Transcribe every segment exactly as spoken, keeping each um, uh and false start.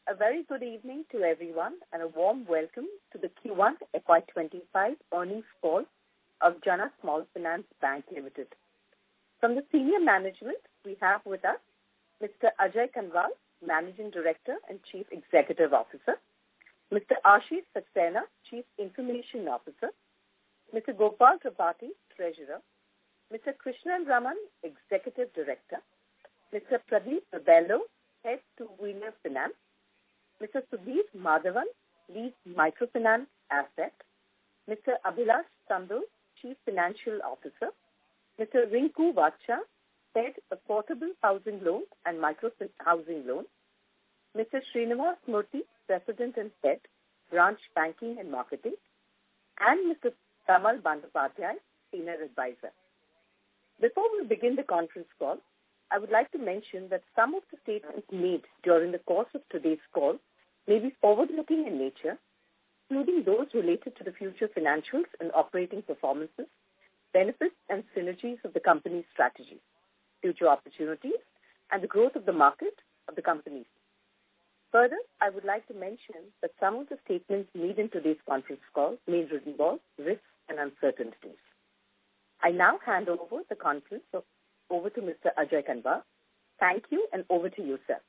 A very good evening to everyone and a warm welcome to the Q one F Y twenty-five earnings call of Jana Small Finance Bank Limited. From the senior management, we have with us Mister Ajay Kanwal, Managing Director and Chief Executive Officer, Mister Ashish Saxena, Chief Information Officer, Mister Gopal Tripathi, Treasurer, Mister Krishnan Raman, Executive Director, Mister Pradeep Rebello, Head Two-Wheeler Finance, Mister Sudhir Madhavan, Lead Microfinance Asset, Mister Abhilash Sandhu, Chief Financial Officer, Mister Rinku Vacha, Head Affordable Housing Loan and Micro Housing Loan, Mister Srinivas Murthy, President and Head, Branch Banking and Marketing, and Mister Tamal Bandyopadhyay, Senior Advisor. Before we begin the conference call, I would like to mention that some of the statements made during the course of today's call may be forward-looking in nature, including those related to the future financials and operating performances, benefits and synergies of the company's strategy, future opportunities, and the growth of the market of the company. Further, I would like to mention that some of the statements made in today's conference call may involve risks and uncertainties. I now hand over the conference over to Mister Ajay Kanwal. Thank you, and over to you, sir.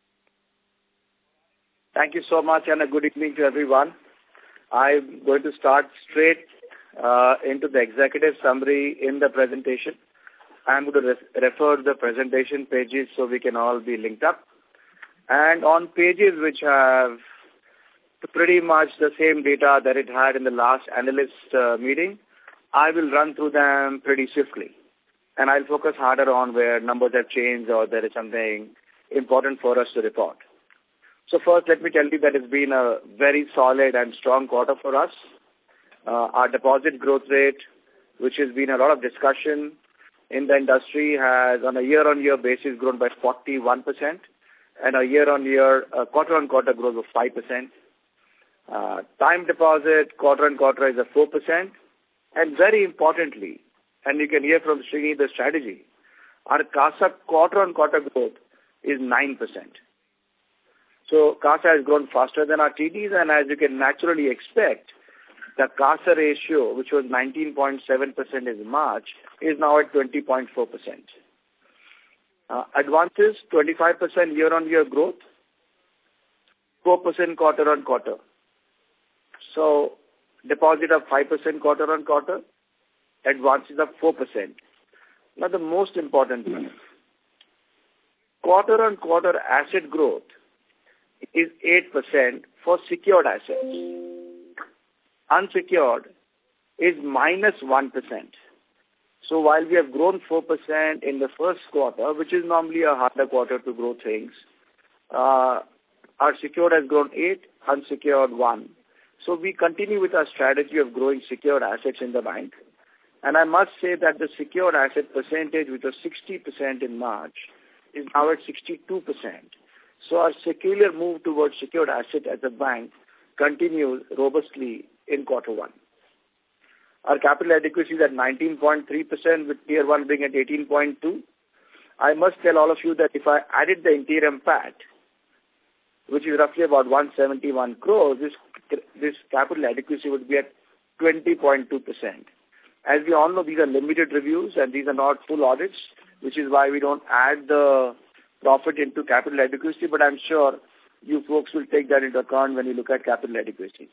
Thank you so much, and a good evening to everyone. I'm going to start straight uh, into the executive summary in the presentation. I'm going to re- refer the presentation pages so we can all be linked up. And on pages which have pretty much the same data that it had in the last analyst uh, meeting, I will run through them pretty swiftly. And I'll focus harder on where numbers have changed or there is something important for us to report. So first, let me tell you that it's been a very solid and strong quarter for us. Uh, our deposit growth rate, which has been a lot of discussion in the industry, has on a year-on-year basis grown by forty-one percent and a year-on-year, uh, quarter-on-quarter growth of five percent. Uh, time deposit quarter-on-quarter is a four percent. And very importantly, and you can hear from Srini the strategy, our CASA quarter-on-quarter growth is nine percent. So CASA has grown faster than our T Ds, and as you can naturally expect, the CASA ratio, which was nineteen point seven percent in March, is now at twenty point four percent. Uh, advances, twenty-five percent year-on-year growth, four percent quarter-on-quarter. So deposit of five percent quarter-on-quarter, advances of four percent. Now the most important thing, quarter-on-quarter asset growth is eight percent for secured assets. Unsecured is minus one percent. So while we have grown four percent in the first quarter, which is normally a harder quarter to grow things, uh, our secured has grown eight, unsecured one. So we continue with our strategy of growing secured assets in the bank. And I must say that the secured asset percentage, which was sixty percent in March, is now at sixty-two percent. So our secular move towards secured asset as a bank continues robustly in quarter one. Our capital adequacy is at nineteen point three percent with tier one being at eighteen point two. I must tell all of you that if I added the interim P A T, which is roughly about one hundred seventy-one crores, this, this capital adequacy would be at twenty point two percent. As we all know, these are limited reviews and these are not full audits, which is why we don't add the profit into capital adequacy, but I'm sure you folks will take that into account when you look at capital adequacy.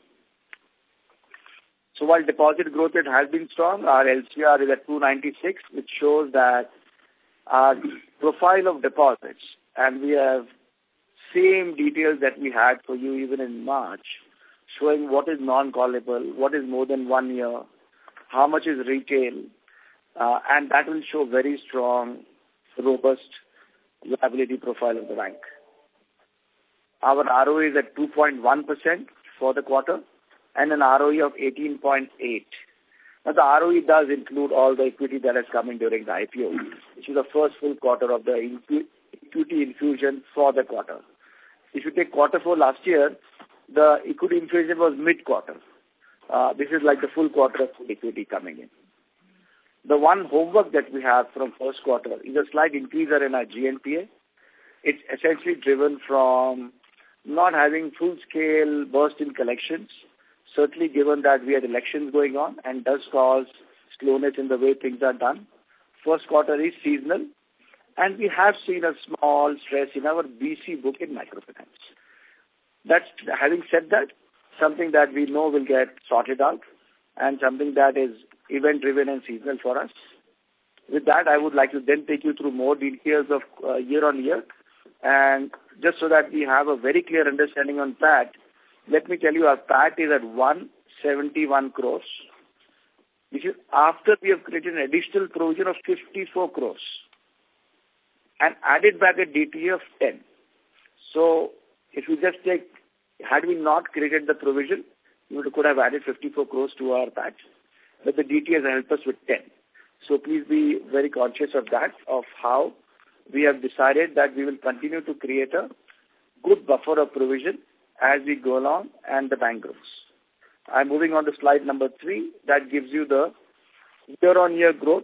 So while deposit growth rate has been strong, our L C R is at two ninety-six, which shows that our profile of deposits, and we have same details that we had for you even in March, showing what is non-callable, what is more than one year, how much is retail, uh, and that will show very strong, robust liability profile of the bank. Our R O A is at two point one percent for the quarter and an R O E of eighteen point eight. Now, the R O E does include all the equity that has come in during the I P O, which is the first full quarter of the equity infusion for the quarter. If you take quarter four last year, the equity infusion was mid-quarter. Uh, this is like the full quarter of full equity coming in. The one homework that we have from first quarter is a slight increase in our G N P A. It's essentially driven from not having full-scale burst in collections, certainly given that we had elections going on and does cause slowness in the way things are done. First quarter is seasonal, and we have seen a small stress in our B C book in microfinance. That's, having said that, something that we know will get sorted out and something that is event-driven and seasonal for us. With that, I would like to then take you through more details of uh, year-on-year. And just so that we have a very clear understanding on P A T, let me tell you our P A T is at one hundred seventy-one crores. Which is after we have created an additional provision of fifty-four crores and added back a D T A of ten. So if you just take, had we not created the provision, we could have added fifty-four crores to our P A T, but the D T A has helped us with ten. So please be very conscious of that, of how we have decided that we will continue to create a good buffer of provision as we go along and the bank grows. I'm moving on to slide number three. That gives you the year-on-year growth.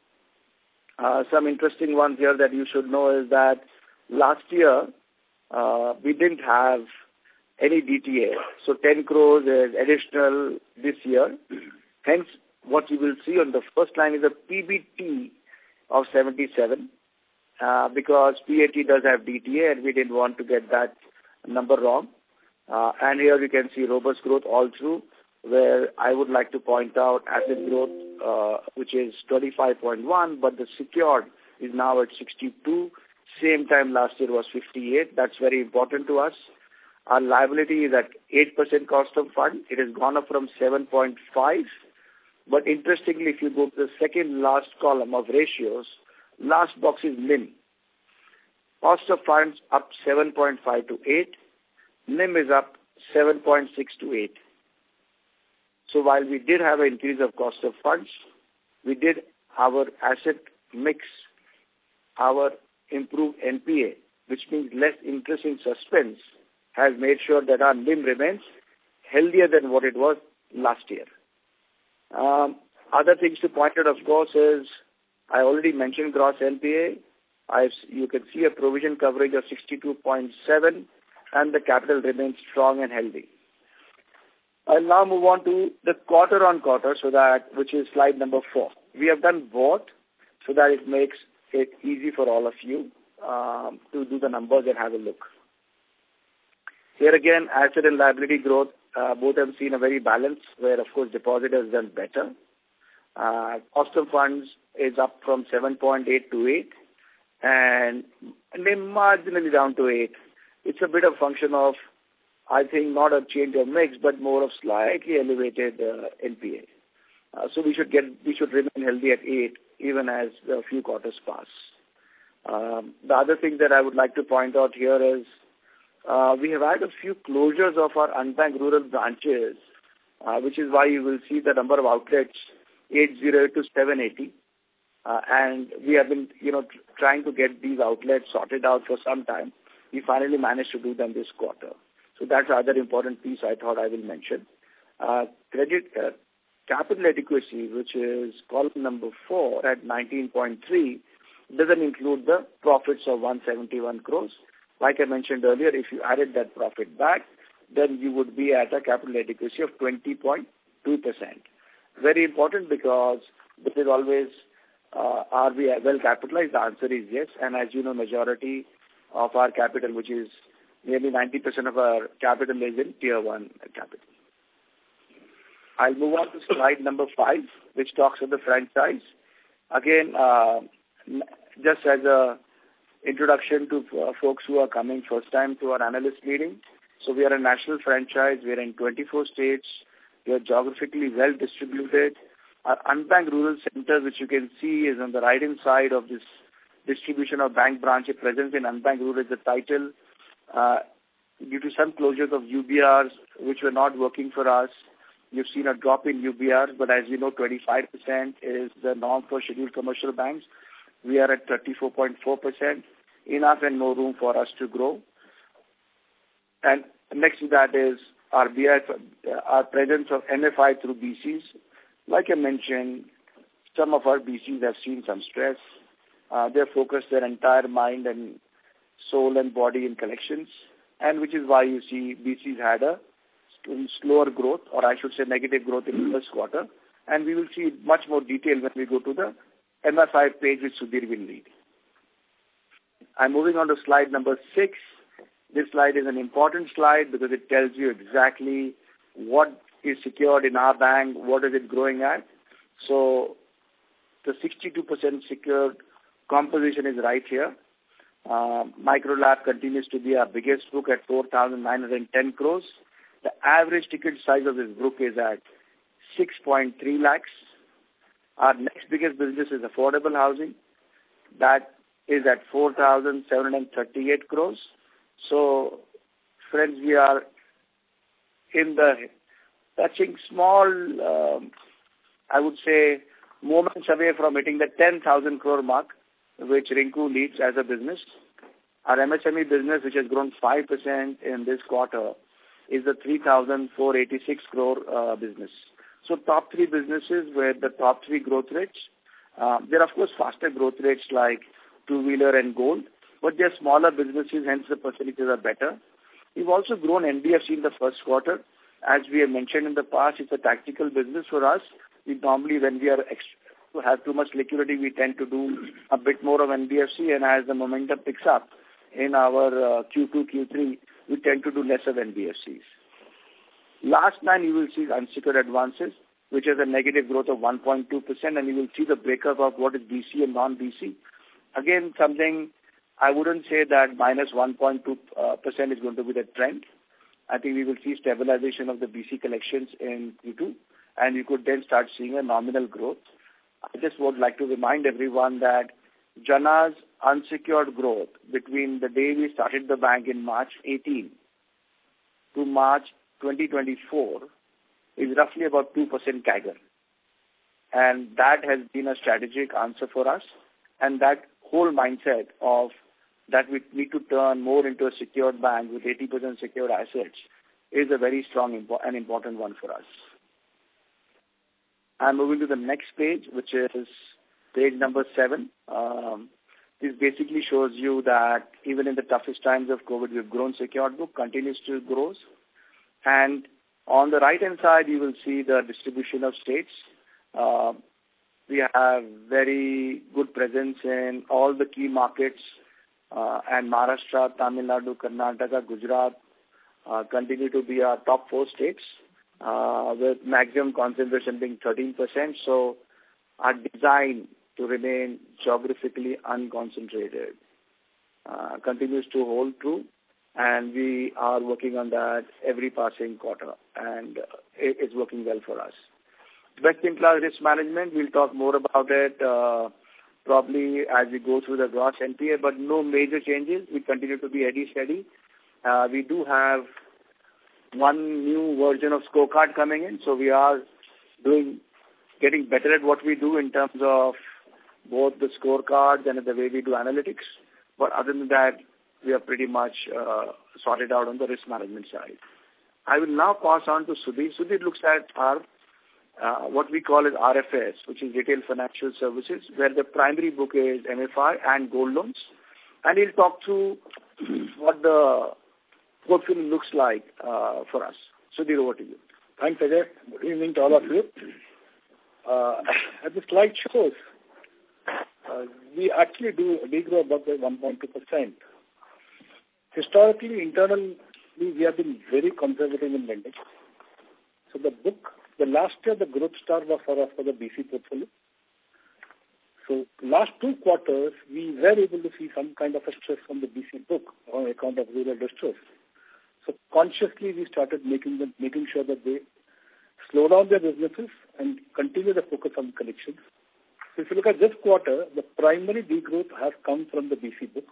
Uh, some interesting ones here that you should know is that last year uh, we didn't have any D T A. So ten crores is additional this year. Hence, what you will see on the first line is a P B T of seventy-seven uh, because P A T does have D T A and we didn't want to get that number wrong. Uh, and here we can see robust growth all through, where I would like to point out asset growth, uh, which is twenty-five point one, but the secured is now at sixty-two. Same time last year was fifty-eight. That's very important to us. Our liability is at eight percent cost of fund. It has gone up from seven point five. But interestingly, if you go to the second last column of ratios, last box is N I M. Cost of funds up seven point five to eight. N I M is up seven point six to eight. So while we did have an increase of cost of funds, we did our asset mix, our improved N P A, which means less interest in suspense, has made sure that our N I M remains healthier than what it was last year. Um, other things to point out, of course, is I already mentioned gross N P A. I've, you can see a provision coverage of sixty-two point seven, and the capital remains strong and healthy. I'll now move on to the quarter-on-quarter, so that which is slide number four. We have done both, so that it makes it easy for all of you um, to do the numbers and have a look. Here again, asset and liability growth, uh, both have seen a very balanced, where of course deposit has done better. Uh, cost of funds is up from seven point eight to eight, and they marginally down to eight. It's a bit of function of, I think, not a change of mix, but more of slightly elevated uh, N P A. Uh, so we should get, we should remain healthy at eight, even as a few quarters pass. Um, the other thing that I would like to point out here is uh, we have had a few closures of our unbanked rural branches, uh, which is why you will see the number of outlets eight hundred to seven eighty. Uh, and we have been, you know, tr- trying to get these outlets sorted out for some time. We finally managed to do them this quarter. So that's the other important piece I thought I will mention. Uh, credit uh, capital adequacy, which is column number four at nineteen point three, doesn't include the profits of one hundred seventy-one crores. Like I mentioned earlier, if you added that profit back, then you would be at a capital adequacy of twenty point two percent. Very important, because there is always, uh, are we well capitalized? The answer is yes. And as you know, majority of our capital, which is nearly ninety percent of our capital, is in tier one capital. I'll move on to slide number five, which talks of the franchise. Again, uh, just as a introduction to uh, folks who are coming first time to our analyst meeting. So we are a national franchise. We are in twenty-four states. We are geographically well distributed. Our unbanked rural centers, which you can see, is on the right-hand side of this distribution of bank branch presence in unbanked rural is the title. Uh, due to some closures of U B Rs, which were not working for us, you've seen a drop in U B Rs, but as you know, twenty-five percent is the norm for scheduled commercial banks. We are at thirty-four point four percent, enough and more room for us to grow. And next to that is our B I, our presence of M F I through B Cs. Like I mentioned, some of our B Cs have seen some stress. Uh, they've focused their entire mind and soul and body in collections. and which is why you see B C's had a slower growth, or I should say negative growth in the first quarter. And we will see much more detail when we go to the M F I page, which Sudhir will lead. I'm moving on to slide number six. This slide is an important slide because it tells you exactly what is secured in our bank, what is it growing at. So the sixty-two percent secured composition is right here. Uh, Microlab continues to be our biggest book at four thousand nine hundred ten crores. The average ticket size of this book is at six point three lakhs. Our next biggest business is affordable housing. That is at four thousand seven hundred thirty-eight crores. So, friends, we are in the touching small, um, I would say, moments away from hitting the ten thousand crore mark, which Rinku leads as a business. Our M S M E business, which has grown five percent in this quarter, is the three thousand four hundred eighty-six crore uh, business. So top three businesses with the top three growth rates. Uh, there are, of course, faster growth rates like two-wheeler and gold, but they're smaller businesses, hence the percentages are better. We've also grown N B F C in the first quarter. As we have mentioned in the past, it's a tactical business for us. We normally, when we are ex- to have too much liquidity, we tend to do a bit more of N B F C, and as the momentum picks up in our uh, Q two, Q three, we tend to do less of N B F Cs. Last line, you will see unsecured advances, which is a negative growth of one point two percent, and you will see the breakup of what is B C and non-B C. Again, something I wouldn't say that minus one point two percent uh, is going to be the trend. I think we will see stabilization of the B C collections in Q two, and you could then start seeing a nominal growth. I just would like to remind everyone that Jana's unsecured growth between the day we started the bank in March eighteenth to March twenty twenty-four is roughly about two percent C A G R. And that has been a strategic answer for us. And that whole mindset of that we need to turn more into a secured bank with eighty percent secured assets is a very strong and important one for us. I'm moving to the next page, which is page number seven. Um, this basically shows you that even in the toughest times of COVID, we've grown secured book, continues to grow. And on the right-hand side, you will see the distribution of states. Uh, we have very good presence in all the key markets, uh, and Maharashtra, Tamil Nadu, Karnataka, Gujarat uh, continue to be our top four states, uh, with maximum concentration being thirteen percent. So our design to remain geographically unconcentrated uh, continues to hold true. And we are working on that every passing quarter, and it, it's working well for us. Best-in-class risk management, we'll talk more about it uh, probably as we go through the gross N P A, but no major changes. We continue to be steady, steady. Uh, we do have one new version of scorecard coming in, so we are doing, getting better at what we do in terms of both the scorecards and the way we do analytics. But other than that, we are pretty much uh, sorted out on the risk management side. I will now pass on to Sudhir. Sudhir looks at our uh, what we call as R F S, which is Retail Financial Services, where the primary book is M F I and gold loans. And he'll talk through what the portfolio looks like uh, for us. Sudhir, over to you. Thanks, Ajay. Good evening to all of you. Uh, as the slide shows, uh, we actually do degrow above by one point two percent. Historically, internally, we have been very conservative in lending. So the book, the last year, the growth star was for us for the B C portfolio. So last two quarters, we were able to see some kind of a stress from the B C book on account of rural distress. So consciously, we started making them, making sure that they slow down their businesses and continue the focus on collections. So if you look at this quarter, the primary degrowth has come from the B C book.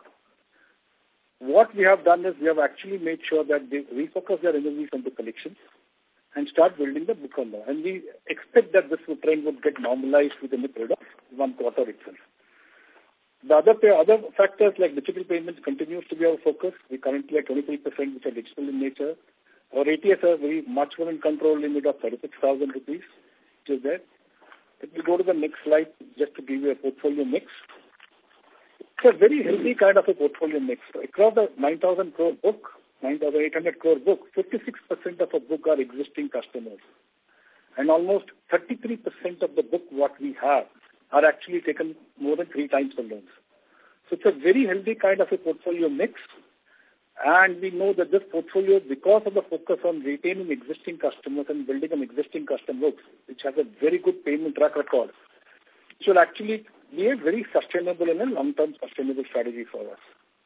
What we have done is we have actually made sure that they refocus their energies on the collections and start building the book on that. And we expect that this trend would get normalized within the period of one quarter itself. The other other factors like digital payments continues to be our focus. We currently have twenty-three percent which are digital in nature. Our A T S are very much more in control limit of thirty-six thousand rupees, which is there. If we go to the next slide, just to give you a portfolio mix. It's a very healthy kind of a portfolio mix. So across the nine thousand crore book, nine thousand eight hundred crore book, fifty-six percent of a book are existing customers. And almost thirty-three percent of the book what we have are actually taken more than three times the loans. So it's a very healthy kind of a portfolio mix. And we know that this portfolio, because of the focus on retaining existing customers and building an existing customer books, which has a very good payment track record, which will actually be a very sustainable and a long-term sustainable strategy for us.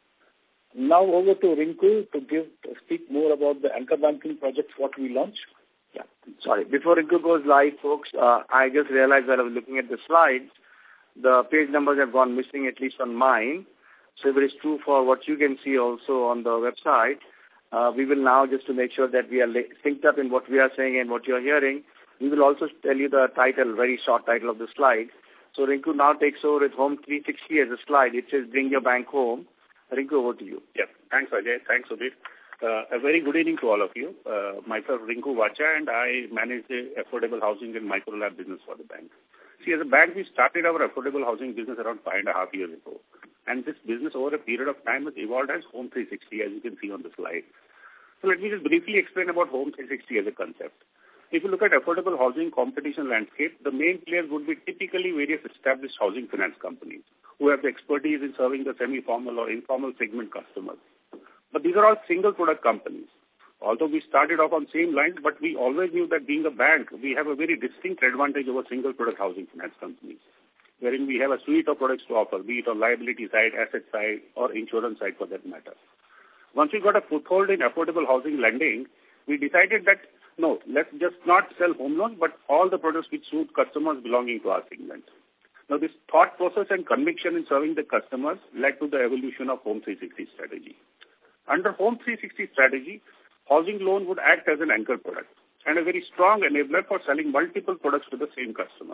Now over to Rinku to give to speak more about the anchor banking projects what we launched. Yeah, sorry. Before Rinku goes live, folks, uh, I just realized while I was looking at the slides, the page numbers have gone missing, at least on mine. So if it is true for what you can see also on the website, uh, we will now, just to make sure that we are synced up in what we are saying and what you are hearing, we will also tell you the title, very short title of the slide. So Rinku now takes over with Home three sixty as a slide. It says Bring Your Bank Home. Rinku, over to you. Yeah, thanks Ajay. Thanks Sudhir. Uh, a very good evening to all of you. Uh, myself Rinku Vacha, and I manage the affordable housing and micro lab business for the bank. See, as a bank, we started our affordable housing business around five and a half years ago. And this business over a period of time has evolved as Home three sixty, as you can see on the slide. So let me just briefly explain about Home three sixty as a concept. If you look at affordable housing competition landscape, the main players would be typically various established housing finance companies who have the expertise in serving the semi-formal or informal segment customers. But these are all single product companies. Although we started off on same lines, but we always knew that being a bank, we have a very distinct advantage over single product housing finance companies, wherein we have a suite of products to offer, be it on liability side, asset side, or insurance side for that matter. Once we got a foothold in affordable housing lending, we decided that, no, let's just not sell home loans, but all the products which suit customers belonging to our segment. Now, this thought process and conviction in serving the customers led to the evolution of Home three sixty strategy. Under Home three sixty strategy, housing loan would act as an anchor product and a very strong enabler for selling multiple products to the same customer.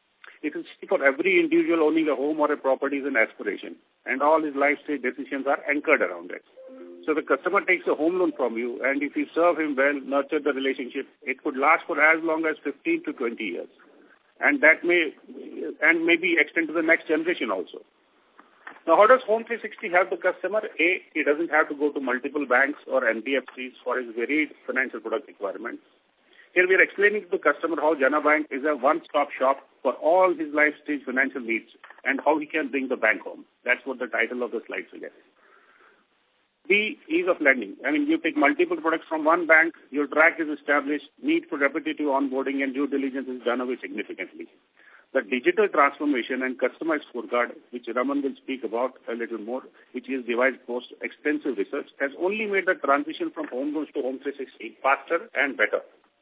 It is for every individual owning a home or a property is an aspiration, and all his life stage decisions are anchored around it. So the customer takes a home loan from you, and if you serve him well, nurture the relationship, it could last for as long as fifteen to twenty years. And that may, and maybe extend to the next generation also. Now, how does Home three sixty help the customer? A, he doesn't have to go to multiple banks or N B F Cs for his varied financial product requirements. Here we are explaining to the customer how Jana Bank is a one-stop shop for all his life stage financial needs and how he can bring the bank home. That's what the title of the slide suggests. B, ease of lending. I mean, you take multiple products from one bank, your track is established, need for repetitive onboarding and due diligence is done away significantly. The digital transformation and customized scorecard, which Raman will speak about a little more, which is devised post extensive research, has only made the transition from home loans to Home three sixty faster and better.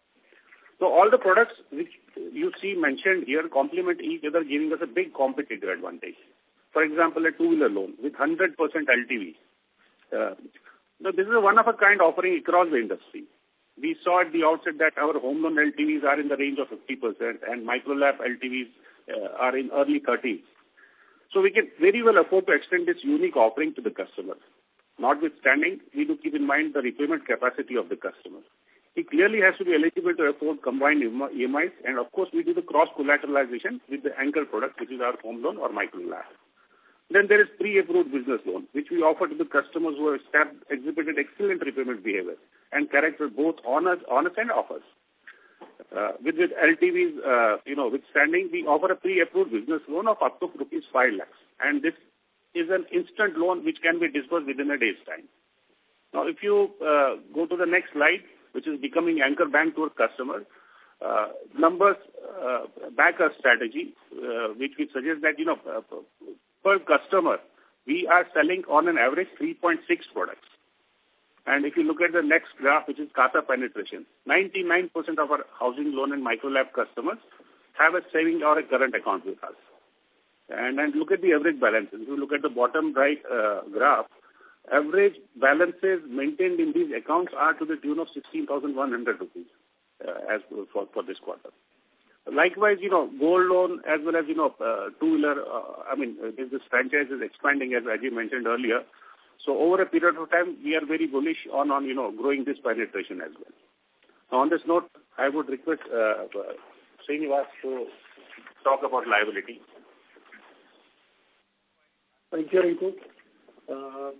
So all the products which you see mentioned here complement each other, giving us a big competitive advantage. For example, a two-wheeler loan with one hundred percent L T V. Uh, now this is a one-of-a-kind offering across the industry. We saw at the outset that our home loan L T Vs are in the range of fifty percent and micro-lab L T Vs uh, are in early thirties. So we can very well afford to extend this unique offering to the customer. Notwithstanding, we do keep in mind the repayment capacity of the customer. He clearly has to be eligible to afford combined E M Is, and of course we do the cross-collateralization with the anchor product, which is our home loan or micro-lab. Then there is pre-approved business loan, which we offer to the customers who have exhibited excellent repayment behavior and character both on us, on us and off us. Uh, with, with L T Vs, uh, you know, withstanding, we offer a pre-approved business loan of up to rupees five lakhs. And this is an instant loan which can be disbursed within a day's time. Now, if you uh, go to the next slide, which is becoming anchor bank to our customer, uh, numbers uh, back our strategy, uh, which we suggest that, you know, uh, per customer, we are selling on an average three point six products. And if you look at the next graph, which is CASA penetration, ninety-nine percent of our housing loan and micro-lab customers have a saving or a current account with us. And, and look at the average balances. If you look at the bottom right uh, graph, average balances maintained in these accounts are to the tune of sixteen thousand one hundred rupees uh, as for, for this quarter. Likewise, you know, gold loan as well as, you know, uh, two-wheeler, uh, I mean, uh, this franchise is expanding, as Ajay mentioned earlier. So over a period of time, we are very bullish on, on you know, growing this penetration as well. Now, on this note, I would request uh, Srinivas to talk about liability. Thank you, Rinku. Uh,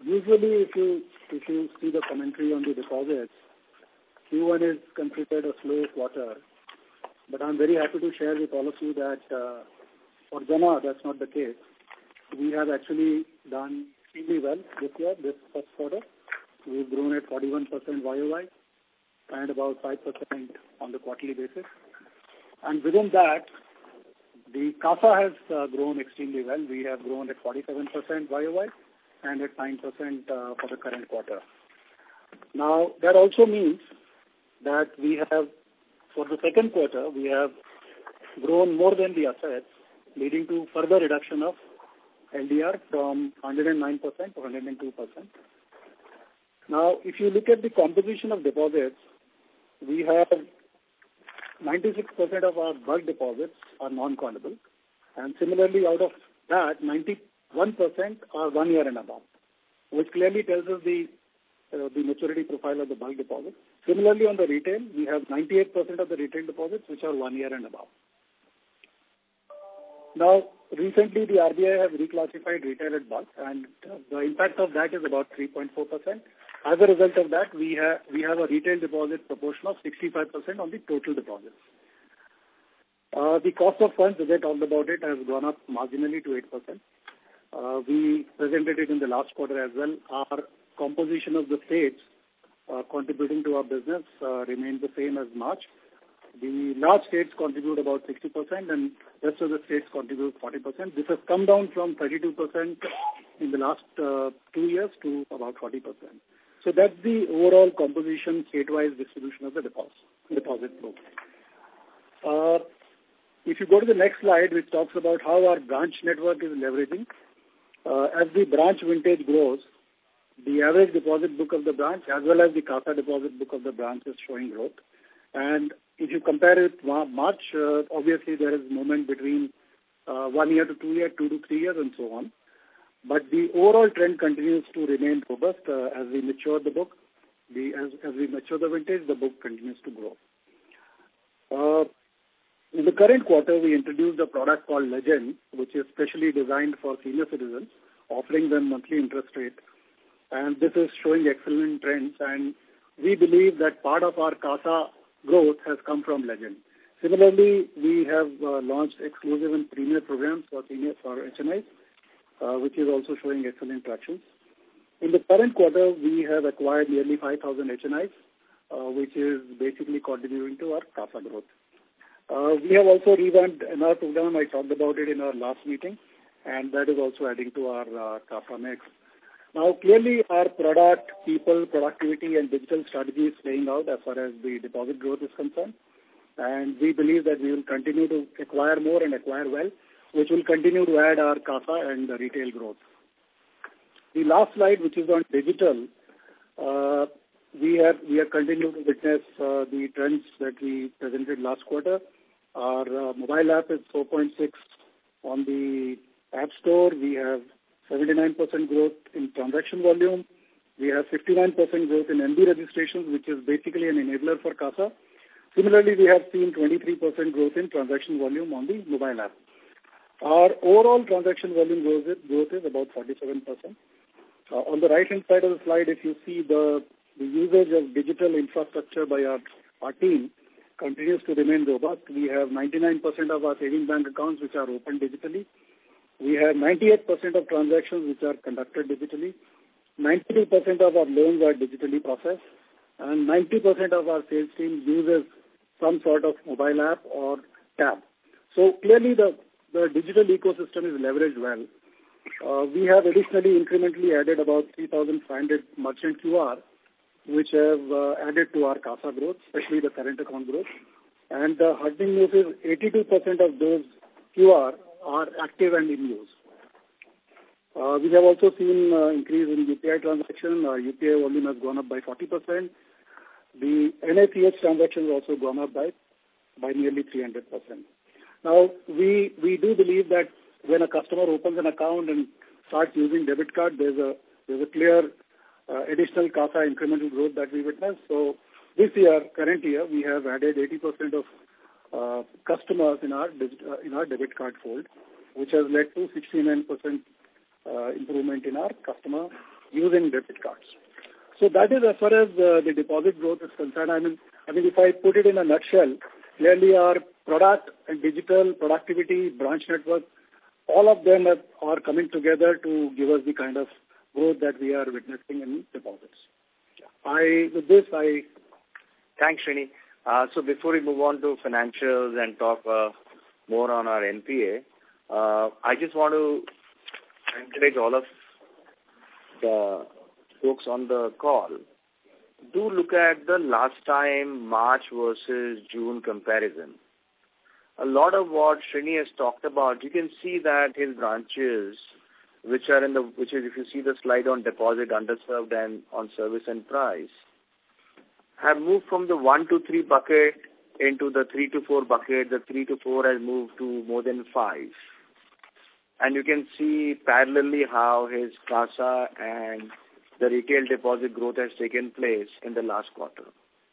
usually if you if you see the commentary on the deposits, Q one is considered a slow quarter. But I'm very happy to share with all of you that uh, for Jana, that's not the case. We have actually done extremely well this year, this first quarter. We've grown at forty-one percent Y O Y and about five percent on the quarterly basis. And within that, the CASA has uh, grown extremely well. We have grown at forty-seven percent Y O Y and at nine percent uh, for the current quarter. Now, that also means that we have, for the second quarter, we have grown more than the assets, leading to further reduction of L D R from one hundred nine percent to one hundred two percent. Now, if you look at the composition of deposits, we have ninety-six percent of our bulk deposits are non-callable. And similarly, out of that, ninety-one percent are one year and above, which clearly tells us the, uh, the maturity profile of the bulk deposits. Similarly, on the retail, we have ninety-eight percent of the retail deposits which are one year and above. Now, recently the R B I have reclassified retail at bulk, and uh, the impact of that is about three point four percent. As a result of that, we have we have a retail deposit proportion of sixty-five percent on the total deposits. Uh, the cost of funds, as I talked about it, has gone up marginally to eight percent. Uh, we presented it in the last quarter as well. Our composition of the states uh, contributing to our business uh, remained the same as March. The large states contribute about sixty percent and rest of the states contribute forty percent. This has come down from thirty-two percent in the last uh, two years to about forty percent. So that's the overall composition, state-wise distribution of the deposit, deposit book. Uh, if you go to the next slide, which talks about how our branch network is leveraging, uh, as the branch vintage grows, the average deposit book of the branch as well as the CASA deposit book of the branch is showing growth. And if you compare it with March, uh, obviously there is movement between uh, one year to two years, two to three years, and so on. But the overall trend continues to remain robust uh, as we mature the book. The, as, as we mature the vintage, the book continues to grow. Uh, in the current quarter, we introduced a product called Legend, which is specially designed for senior citizens, offering them monthly interest rate. And this is showing excellent trends. And we believe that part of our CASA growth has come from Legend. Similarly, we have uh, launched exclusive and premier programs for senior for H N Is, uh, which is also showing excellent traction. In the current quarter, we have acquired nearly five thousand H N Is, uh, which is basically contributing to our CASA growth. Uh, we have also revamped another program. I talked about it in our last meeting, and that is also adding to our uh, CASA mix. Now, clearly, our product, people, productivity, and digital strategy is playing out as far as the deposit growth is concerned. And we believe that we will continue to acquire more and acquire well, which will continue to add our CASA and the retail growth. The last slide, which is on digital, uh, we have we are continuing to witness uh, the trends that we presented last quarter. Our uh, mobile app is four point six on the App Store. We have seventy-nine percent growth in transaction volume. We have fifty-nine percent growth in N B registrations, which is basically an enabler for CASA. Similarly, we have seen twenty-three percent growth in transaction volume on the mobile app. Our overall transaction volume growth is, growth is about forty-seven percent. Uh, on the right-hand side of the slide, if you see the, the usage of digital infrastructure by our, our team continues to remain robust. We have ninety-nine percent of our savings bank accounts which are opened digitally. We have ninety-eight percent of transactions which are conducted digitally. ninety-two percent of our loans are digitally processed. And ninety percent of our sales team uses some sort of mobile app or tab. So clearly the, the digital ecosystem is leveraged well. Uh, we have additionally incrementally added about three thousand five hundred merchant Q R, which have uh, added to our CASA growth, especially the current account growth. And the heartening news is eighty-two percent of those Q R are active and in use. Uh, we have also seen uh, increase in U P I transaction. Our U P I volume has gone up by forty percent. The N A C H transactions also gone up by, by nearly three hundred percent. Now, we, we do believe that when a customer opens an account and starts using debit card, there's a, there's a clear uh, additional CASA incremental growth that we witness. So this year, current year, we have added eighty percent of uh, customers in our, uh, in our debit card fold, which has led to sixty-nine percent uh, improvement in our customer using debit cards. So that is as far as uh, the deposit growth is concerned. I mean, I mean, if I put it in a nutshell, clearly our product and digital productivity, branch network, all of them are, are coming together to give us the kind of growth that we are witnessing in deposits. I, with this, I... Thanks, Srini. Uh, so before we move on to financials and talk uh, more on our N P A, uh, I just want to encourage all of the folks on the call. Do look at the last time March versus June comparison. A lot of what Srini has talked about, you can see that his branches, which are in the, which is if you see the slide on deposit, underserved, and on service and price, have moved from the one to three bucket into the three to four bucket. The three to four has moved to more than five. And you can see parallelly how his CASA and the retail deposit growth has taken place in the last quarter.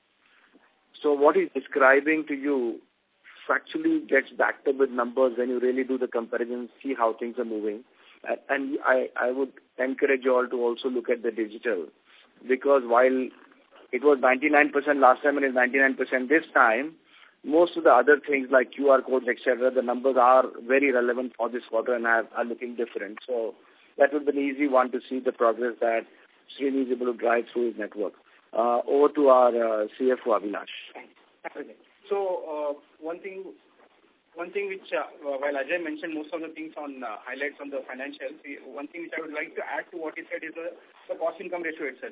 So what he's describing to you actually gets backed up with numbers when you really do the comparison, see how things are moving. And I, I would encourage you all to also look at the digital, because while it was ninety-nine percent last time and it's ninety-nine percent this time, most of the other things like Q R codes, et cetera, the numbers are very relevant for this quarter and are, are looking different. So that would be an easy one to see the progress that Srini is able to drive through his network. Uh, over to our uh, C F O, Avinash. Okay. So uh, one thing one thing which, uh, while Ajay mentioned most of the things on uh, highlights on the financials, one thing which I would like to add to what he said is the, the cost-income ratio itself.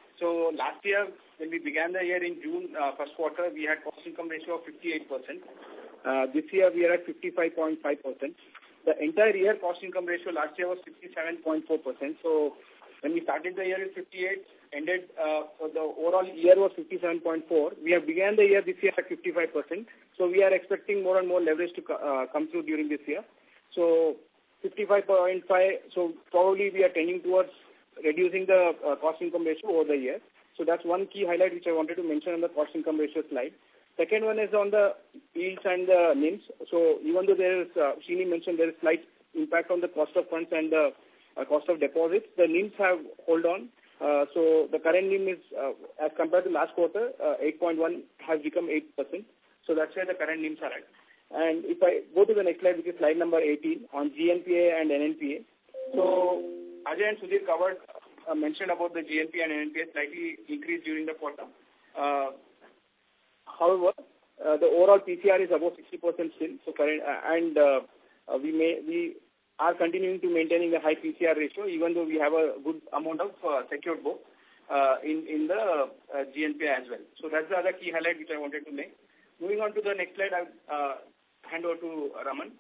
So last year, when we began the year in June, uh, first quarter, we had cost-income ratio of fifty-eight percent. Uh, this year, we are at fifty-five point five percent. The entire year cost-income ratio last year was sixty-seven point four percent. So when we started the year at fifty-eight, ended, uh, the overall year was fifty-seven point four. We have began the year this year at fifty-five percent. So we are expecting more and more leverage to uh, come through during this year. So fifty-five point five, so probably we are tending towards reducing the uh, cost-income ratio over the year. So that's one key highlight which I wanted to mention on the cost-income ratio slide. Second one is on the yields and the N I Ms. So even though there is, uh, Srini mentioned there is slight impact on the cost of funds and the uh, cost of deposits, the N I Ms have hold on. Uh, so the current N I M is, uh, as compared to last quarter, uh, eight point one has become eight percent. So that's where the current N I Ms are at. And if I go to the next slide, which is slide number eighteen on G N P A and N N P A. So Ajay and Sudhir covered, uh, mentioned about the G N P A and N N P A slightly increased during the quarter. Uh, however, uh, the overall P C R is above sixty percent still. So current, uh, and uh, uh, we may we are continuing to maintaining a high P C R ratio, even though we have a good amount of uh, secured book uh, in in the uh, G N P A as well. So that's the other key highlight which I wanted to make. Moving on to the next slide, I uh, hand over to Raman.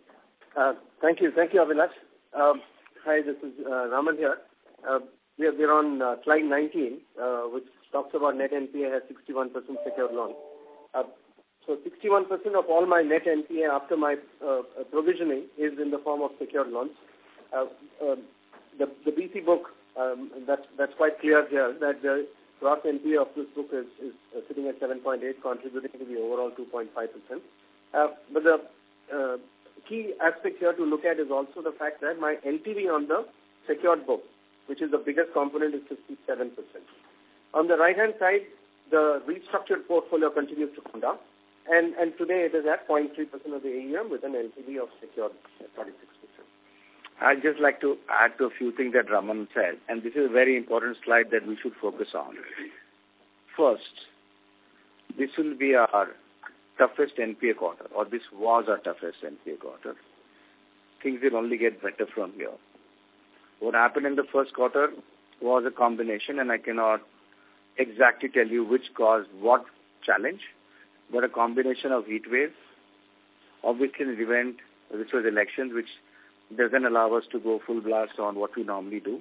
Uh, thank you, thank you, Avinash. Um, hi, this is uh, Raman here. Uh, we are, we are on uh, slide nineteen, uh, which talks about net N P A has sixty-one percent secured loan. Uh, so sixty-one percent of all my net N P A after my uh, provisioning is in the form of secured loans. Uh, uh, the, the B C book, um, that's, that's quite clear here that the gross N P A of this book is, is uh, sitting at seven point eight, contributing to the overall two point five percent. Uh, but the uh, key aspect here to look at is also the fact that my L T V on the secured book, which is the biggest component, is fifty-seven percent. On the right-hand side, the restructured portfolio continues to come down, and, and today it is at zero point three percent of the A U M with an L T V of secured at forty-six percent. I'd just like to add to a few things that Raman said, and this is a very important slide that we should focus on. First, this will be our toughest N P A quarter, or this was our toughest N P A quarter. Things will only get better from here. What happened in the first quarter was a combination, and I cannot exactly tell you which caused what challenge, but a combination of heat wave, obviously an event, which was elections, which doesn't allow us to go full blast on what we normally do.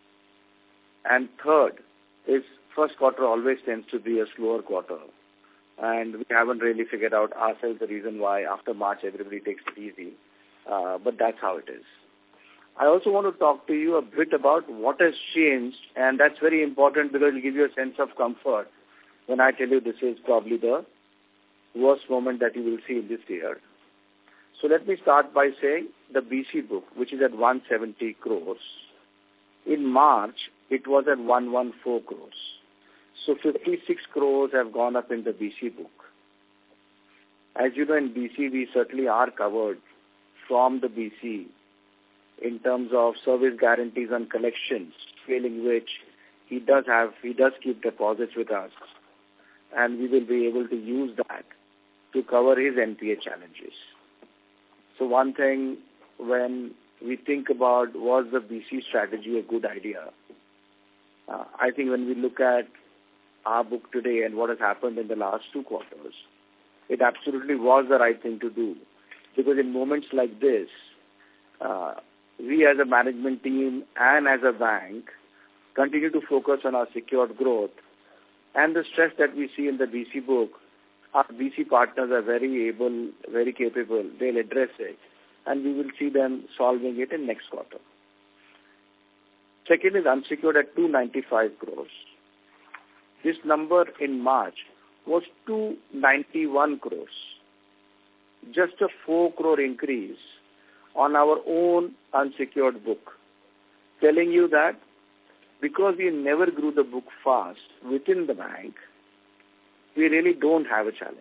And third is first quarter always tends to be a slower quarter. And we haven't really figured out ourselves the reason why after March everybody takes it easy. Uh, but that's how it is. I also want to talk to you a bit about what has changed, and that's very important because it will give you a sense of comfort when I tell you this is probably the worst moment that you will see in this year. So let me start by saying the B C book, which is at one hundred seventy crores. In March, it was at one hundred fourteen crores. So fifty-six crores have gone up in the B C book. As you know, in B C, we certainly are covered from the B C in terms of service guarantees and collections, failing which he does have, he does keep deposits with us, and we will be able to use that to cover his N P A challenges. So one thing, when we think about was the B C strategy a good idea, uh, I think when we look at our book today and what has happened in the last two quarters, it absolutely was the right thing to do. Because in moments like this, uh, we as a management team and as a bank continue to focus on our secured growth. And the stress that we see in the B C book, our B C partners are very able, very capable. They'll address it. And we will see them solving it in next quarter. Second is unsecured at two hundred ninety-five crores. This number in March was two hundred ninety-one crores. Just a four crore increase on our own unsecured book. Telling you that because we never grew the book fast within the bank, we really don't have a challenge.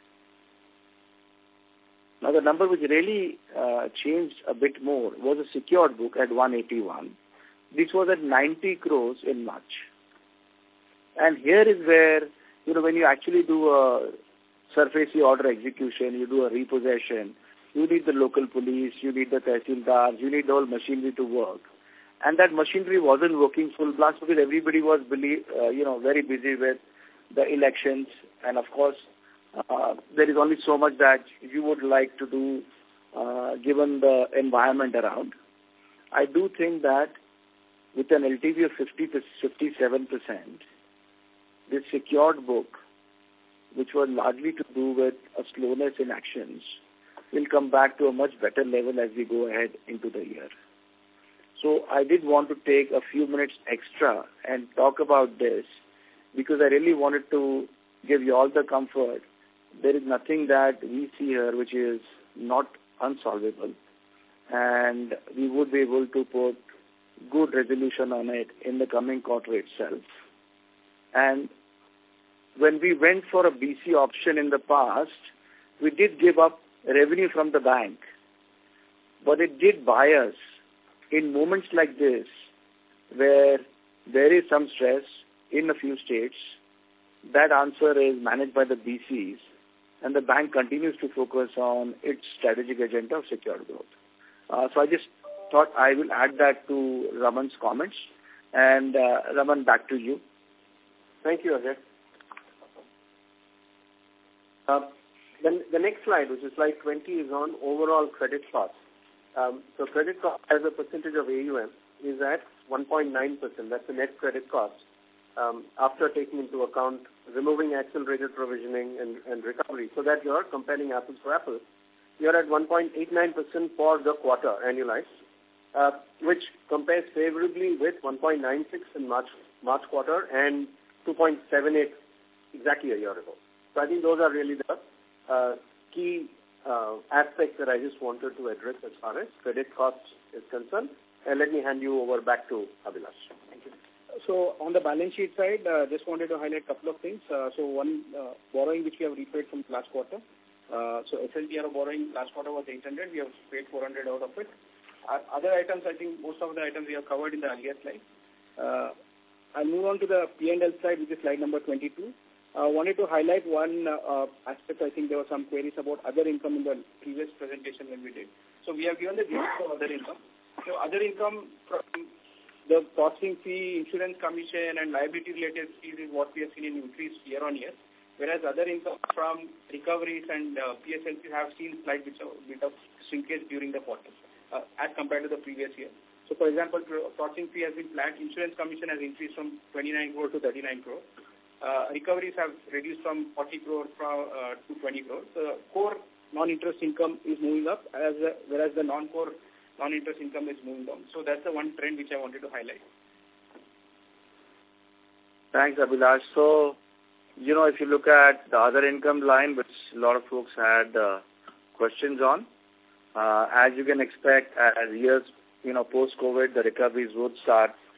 Now the number which really uh, changed a bit more was a secured book at one hundred eighty-one. This was at ninety crores in March. And here is where, you know, when you actually do a SARFAESI order execution, you do a repossession, you need the local police, you need the tehsildars, you need the whole machinery to work. And that machinery wasn't working full blast because everybody was, believe, uh, you know, very busy with the elections. And of course, uh, there is only so much that you would like to do uh, given the environment around. I do think that with an L T V of fifty to fifty-seven percent, this secured book, which was largely to do with a slowness in actions, will come back to a much better level as we go ahead into the year. So I did want to take a few minutes extra and talk about this because I really wanted to give you all the comfort. There is nothing that we see here which is not unsolvable, and we would be able to put good resolution on it in the coming quarter itself. And when we went for a B C option in the past, we did give up revenue from the bank, but it did buy us in moments like this where there is some stress in a few states. That answer is managed by the B Cs, and the bank continues to focus on its strategic agenda of secured growth. Uh, so I just thought I will add that to Raman's comments. And uh, Raman, back to you. Thank you, Ajay. Uh, the, the next slide, which is slide twenty, is on overall credit costs. Um, so credit cost as a percentage of A U M is at one point nine percent. That's the net credit cost. Um, after taking into account removing accelerated provisioning and, and recovery, so that you're comparing apples to apples, you're at one point eight nine percent for the quarter annualized, uh, which compares favorably with one point nine six in March, March quarter and two point seven eight exactly a year ago. So I think those are really the uh, key uh, aspects that I just wanted to address as far as credit costs is concerned. And let me hand you over back to Abhilash. Thank you. So on the balance sheet side, uh, just wanted to highlight a couple of things. Uh, so one, uh, borrowing which we have repaid from last quarter. Uh, so S L T R borrowing last quarter was eight hundred. We have paid four hundred out of it. Uh, other items, I think most of the items we have covered in the earlier slide. Uh, I'll move on to the P and L slide, which is slide number twenty-two. I uh, wanted to highlight one uh, aspect. I think there were some queries about other income in the previous presentation when we did. So we have given the details of other income. So other income from the processing fee, insurance commission, and liability-related fees is what we have seen in increase year on year. Whereas other income from recoveries and uh, P S L Cs have seen slight bit of, bit of shrinkage during the quarter uh, as compared to the previous year. So, for example, processing fee has been flat. Insurance commission has increased from twenty-nine crore to thirty-nine crore. Uh, recoveries have reduced from forty crore from, uh, to twenty crore. The core non-interest income is moving up, as uh, whereas the non-core non-interest income is moving down. So that's the one trend which I wanted to highlight. Thanks, Abhilash. So, you know, if you look at the other income line, which a lot of folks had uh, questions on, uh, as you can expect, as years, you know, post-COVID, the recoveries would start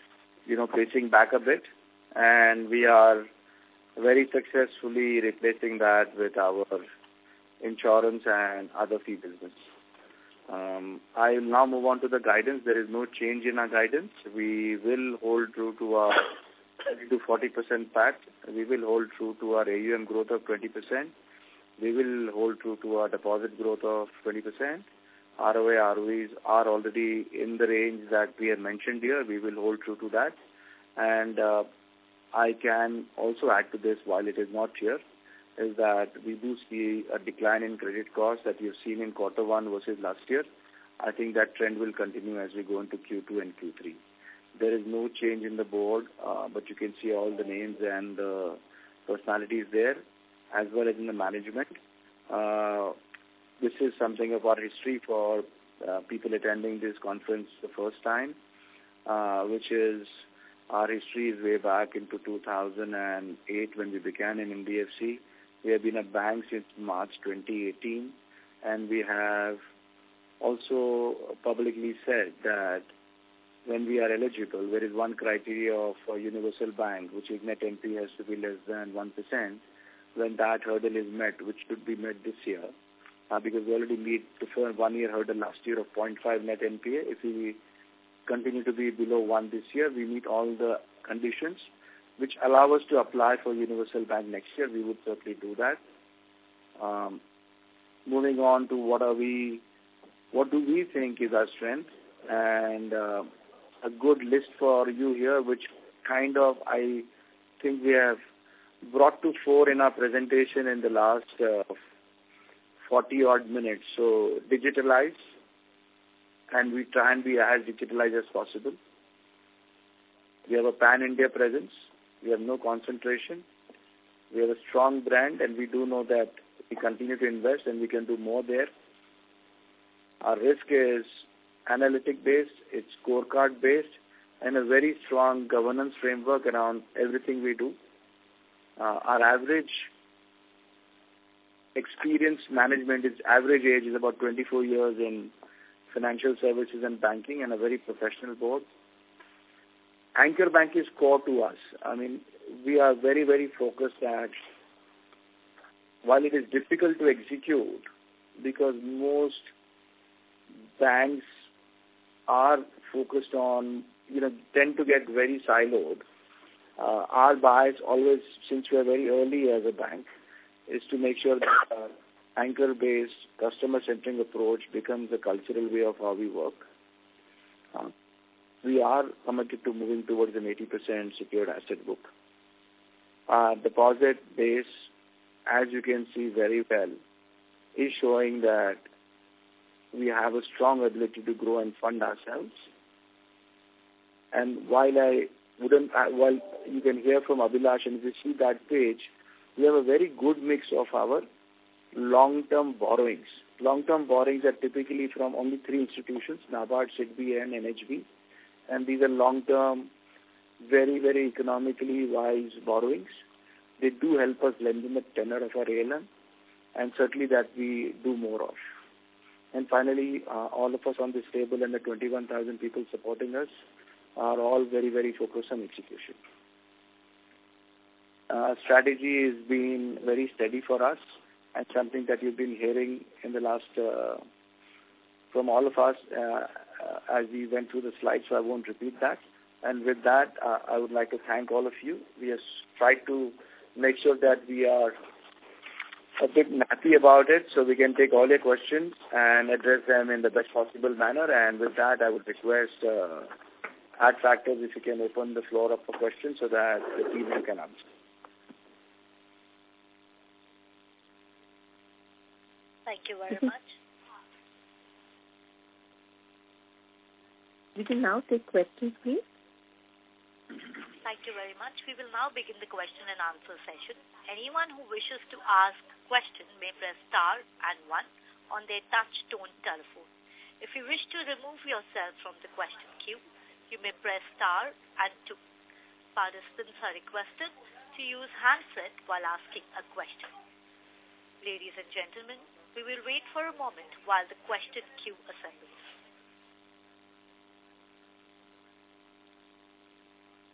you know, pacing back a bit, and we are very successfully replacing that with our insurance and other fee business. Um, I will now move on to the guidance. There is no change in our guidance. We will hold true to our thirty to forty percent P A T. We will hold true to our A U M growth of twenty percent. We will hold true to our deposit growth of twenty percent. R O A, R O Es are already in the range that we have mentioned here. We will hold true to that. And uh, I can also add to this, while it is not here, is that we do see a decline in credit costs that you've seen in quarter one versus last year. I think that trend will continue as we go into Q two and Q three. There is no change in the board, uh, but you can see all the names and uh, personalities there, as well as in the management. Uh, this is something of our history for uh, people attending this conference the first time, uh, which is our history is way back into two thousand eight when we began in N B F C. We have been a bank since March twenty eighteen, and we have also publicly said that when we are eligible, there is one criteria of a universal bank, which is net N P A has to be less than one percent. When that hurdle is met, which should be met this year, uh, because we already meet the first one-year hurdle last year of zero point five net N P A. If we continue to be below one this year, we meet all the conditions which allow us to apply for universal bank next year. We would certainly do that. Um, moving on to what are we, what do we think is our strength, and uh, a good list for you here, which kind of I think we have brought to fore in our presentation in the last uh, forty odd minutes. So digitalize, and we try and be as digitalized as possible. We have a pan-India presence. We have no concentration. We have a strong brand, and we do know that we continue to invest and we can do more there. Our risk is analytic-based, it's scorecard-based, and a very strong governance framework around everything we do. Uh, our average experience management, is average age is about twenty-four years in financial services and banking, and a very professional board. Anchor Bank is core to us. I mean, we are very, very focused at, while it is difficult to execute, because most banks are focused on, you know, tend to get very siloed. Uh, our bias always, since we are very early as a bank, is to make sure that our anchor-based, customer-centric approach becomes a cultural way of how we work. Uh, we are committed to moving towards an eighty percent secured asset book. Our deposit base, as you can see very well, is showing that we have a strong ability to grow and fund ourselves. And while I wouldn't, uh, while you can hear from Abhilash, and if you see that page, we have a very good mix of our long-term borrowings. Long-term borrowings are typically from only three institutions, NABARD, S I D B, and N H B. And these are long-term, very, very economically wise borrowings. They do help us lengthen the tenor of our A L M, and certainly that we do more of. And finally, uh, all of us on this table and the twenty-one thousand people supporting us are all very, very focused on execution. Uh, strategy has been very steady for us, and something that you've been hearing in the last, uh, from all of us uh, uh, as we went through the slides, so I won't repeat that. And with that, uh, I would like to thank all of you. We have tried to make sure that we are a bit happy about it, so we can take all your questions and address them in the best possible manner. And with that, I would request uh, Ad Factors if you can open the floor up for questions so that the team can answer. Thank you very much. We can now take questions, please. Thank you very much. We will now begin the question and answer session. Anyone who wishes to ask a question may press star and one on their touch-tone telephone. If you wish to remove yourself from the question queue, you may press star and two. Participants are requested to use handset while asking a question. Ladies and gentlemen, we will wait for a moment while the question queue assembles.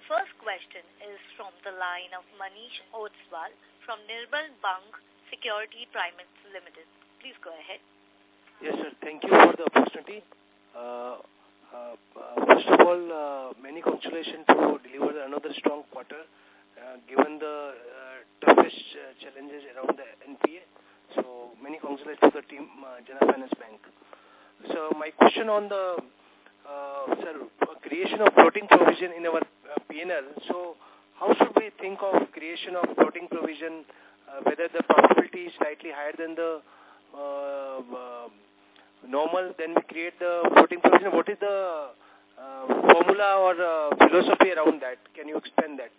The first question is from the line of Manish Otswal from Nirmal Bang Security Private Limited. Please go ahead. Yes, sir. Thank you for the opportunity. Uh, uh, uh, first of all, uh, many congratulations to deliver another strong quarter, uh, given the uh, toughest uh, challenges around the N P A. So, many congratulations to the team, uh, Jana Finance Bank. So, my question on the uh, sir, creation of floating provision in our uh, P and L. So, how should we think of creation of floating provision? Uh, whether the profitability is slightly higher than the uh, uh, normal, then we create the floating provision. What is the uh, formula or uh, philosophy around that? Can you explain that?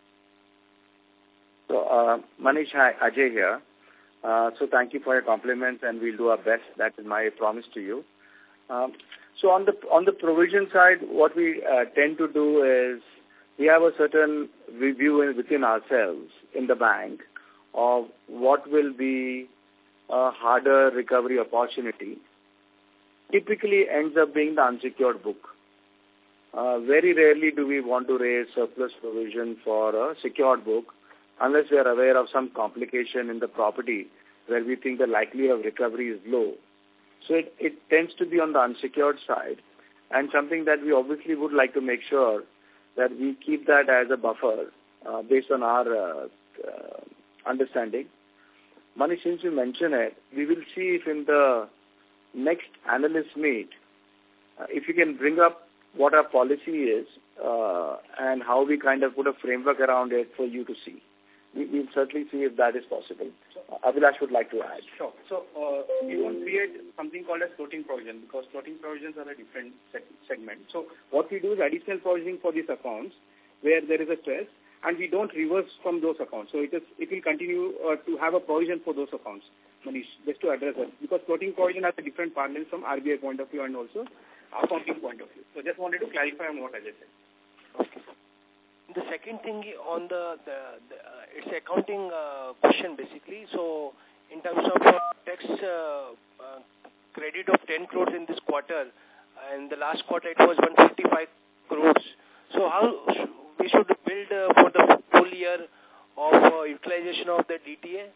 So, uh, Manish, hi, Ajay here. Uh, so thank you for your compliments, and we'll do our best. That is my promise to you. Um, so on the on the provision side, what we uh, tend to do is we have a certain review in, within ourselves in the bank of what will be a harder recovery opportunity. Typically ends up being the unsecured book. Uh, very rarely do we want to raise surplus provision for a secured book unless we are aware of some complication in the property where we think the likelihood of recovery is low. So it, it tends to be on the unsecured side, and something that we obviously would like to make sure that we keep that as a buffer uh, based on our uh, uh, understanding. Manish, since you mentioned it, we will see if in the next analyst meet, uh, if you can bring up what our policy is uh, and how we kind of put a framework around it for you to see. We, we'll certainly see if that is possible. Uh, Abhilash would like to add. Sure. So uh, we won't create something called as floating provision because floating provisions are a different seg- segment. So what we do is additional provisioning for these accounts where there is a stress, and we don't reverse from those accounts. So it is it will continue uh, to have a provision for those accounts, Manish, just to address that. Because floating provision has a different parlance from R B I point of view and also accounting point of view. So just wanted to clarify on what I just said. Okay. The second thing on the, the, the uh, it's accounting uh, question basically. So in terms of uh, tax uh, uh, credit of ten crores in this quarter, and the last quarter it was one hundred fifty-five crores. So how sh- we should build uh, for the full year of uh, utilization of the D T A?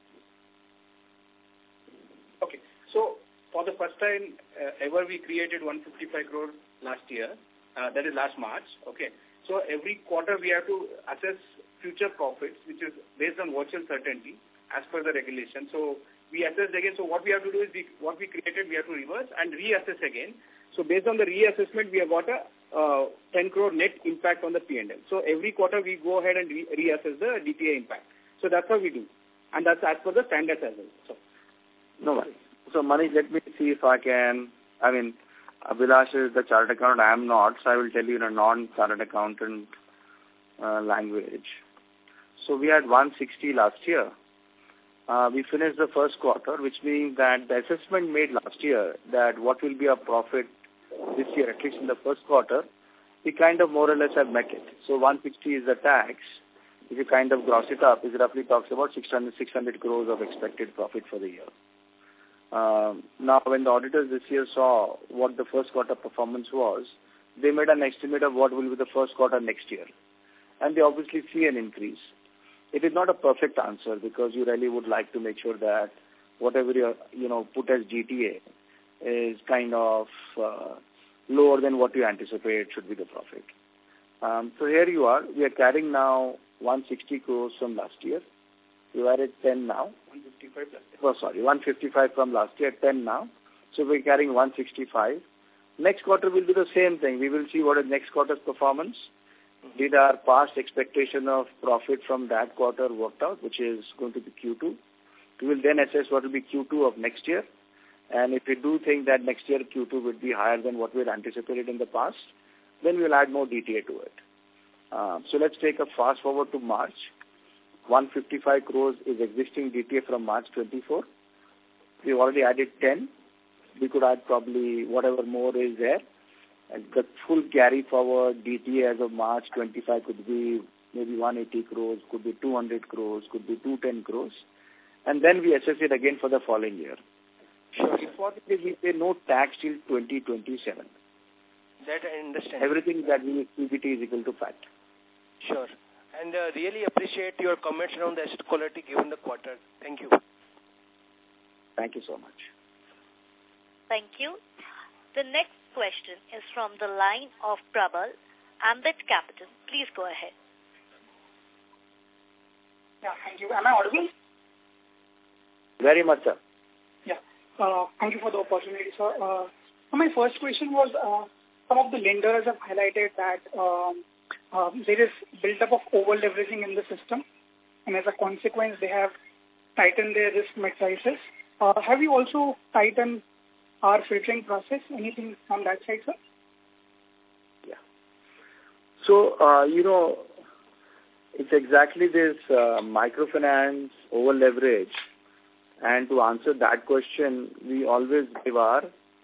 Okay. So for the first time uh, ever, we created one hundred fifty-five crore last year. Uh, that is last March. Okay. So every quarter we have to assess future profits, which is based on virtual certainty as per the regulation. So we assess again. So what we have to do is we, what we created, we have to reverse and reassess again. So based on the reassessment, we have got a uh, ten crore net impact on the P and L. So every quarter we go ahead and re- reassess the D T A impact. So that's how we do. And that's as per the standards as well. So, no worries. So Manish, let me see if I can, I mean, Abhilash is the chartered accountant, I am not, so I will tell you in a non-chartered accountant uh, language. So we had one hundred sixty last year. Uh, we finished the first quarter, which means that the assessment made last year that what will be our profit this year, at least in the first quarter, we kind of more or less have met it. So one hundred sixty is the tax. If you kind of gross it up, it roughly talks about six hundred, six hundred crores of expected profit for the year. Um, now, when the auditors this year saw what the first quarter performance was, they made an estimate of what will be the first quarter next year. And they obviously see an increase. It is not a perfect answer because you really would like to make sure that whatever you you know put as G T A is kind of uh, lower than what you anticipate should be the profit. Um, so here you are. We are carrying now one hundred sixty crores from last year. You are at ten now. one hundred fifty-five plus ten. Oh, sorry, one hundred fifty-five from last year, ten now. So we're carrying one hundred sixty-five. Next quarter will be the same thing. We will see what is next quarter's performance. Mm-hmm. Did our past expectation of profit from that quarter worked out, which is going to be Q two. We will then assess what will be Q two of next year. And if we do think that next year Q two would be higher than what we had anticipated in the past, then we'll add more D T A to it. Uh, so let's take a fast forward to March. one hundred fifty-five crores is existing D T A from March twenty-four. We've already added ten. We could add probably whatever more is there. And the full carry forward D T A as of March twenty-five could be maybe one hundred eighty crores, could be two hundred crores, could be two hundred ten crores. And then we assess it again for the following year. Sure. Importantly, we pay no tax till twenty twenty-seven. That I understand. Everything that we P B T is equal to P A T. Sure. And uh, really appreciate your comments around the asset quality given the quarter. Thank you. Thank you so much. Thank you. The next question is from the line of Prabal, Ambit Capital. Please go ahead. Yeah, thank you. Am I audible? Very much, sir. Yeah. Uh, thank you for the opportunity, sir. Uh, so my first question was, uh, some of the lenders have highlighted that um, uh, there is build-up of over-leveraging in the system, and as a consequence, they have tightened their risk matrices. Uh, have you also tightened our filtering process? Anything on that side, sir? Yeah. So, uh, you know, it's exactly this uh, microfinance over-leverage. And to answer that question, we always give our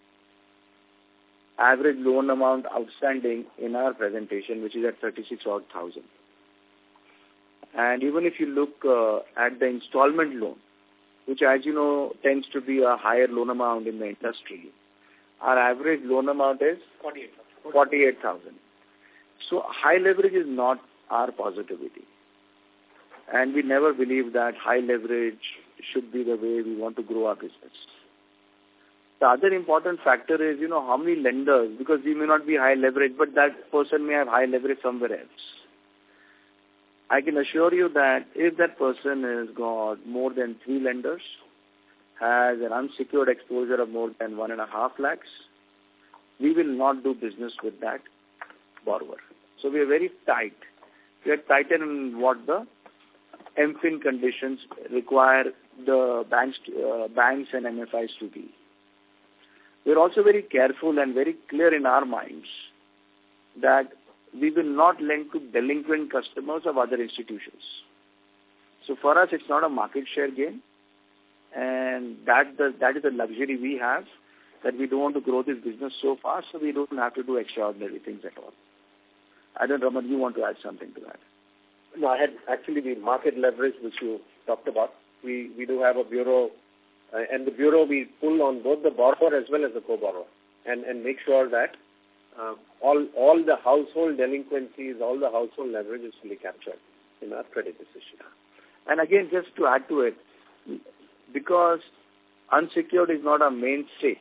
average loan amount outstanding in our presentation, which is at thirty-six odd thousand. And even if you look uh, at the installment loan, which, as you know, tends to be a higher loan amount in the industry, our average loan amount is forty-eight thousand. So high leverage is not our positivity. And we never believe that high leverage should be the way we want to grow our business. The other important factor is, you know, how many lenders, because we may not be high leverage, but that person may have high leverage somewhere else. I can assure you that if that person has got more than three lenders, has an unsecured exposure of more than one and a half lakhs, we will not do business with that borrower. So we are very tight. We are tighter in what the M F I N conditions require the banks, uh, banks and M F Is to be. We are also very careful and very clear in our minds that we will not lend to delinquent customers of other institutions. So for us, it's not a market share game, and that the, that is the luxury we have, that we don't want to grow this business so fast, so we don't have to do extraordinary things at all. I don't know, Raman, you want to add something to that? No, I had actually the market leverage, which you talked about. We we do have a bureau, uh, and the bureau we pull on both the borrower as well as the co-borrower, and, and make sure that uh, all all the household delinquencies, all the household leverage is fully captured in our credit decision. And again, just to add to it, because unsecured is not our mainstay,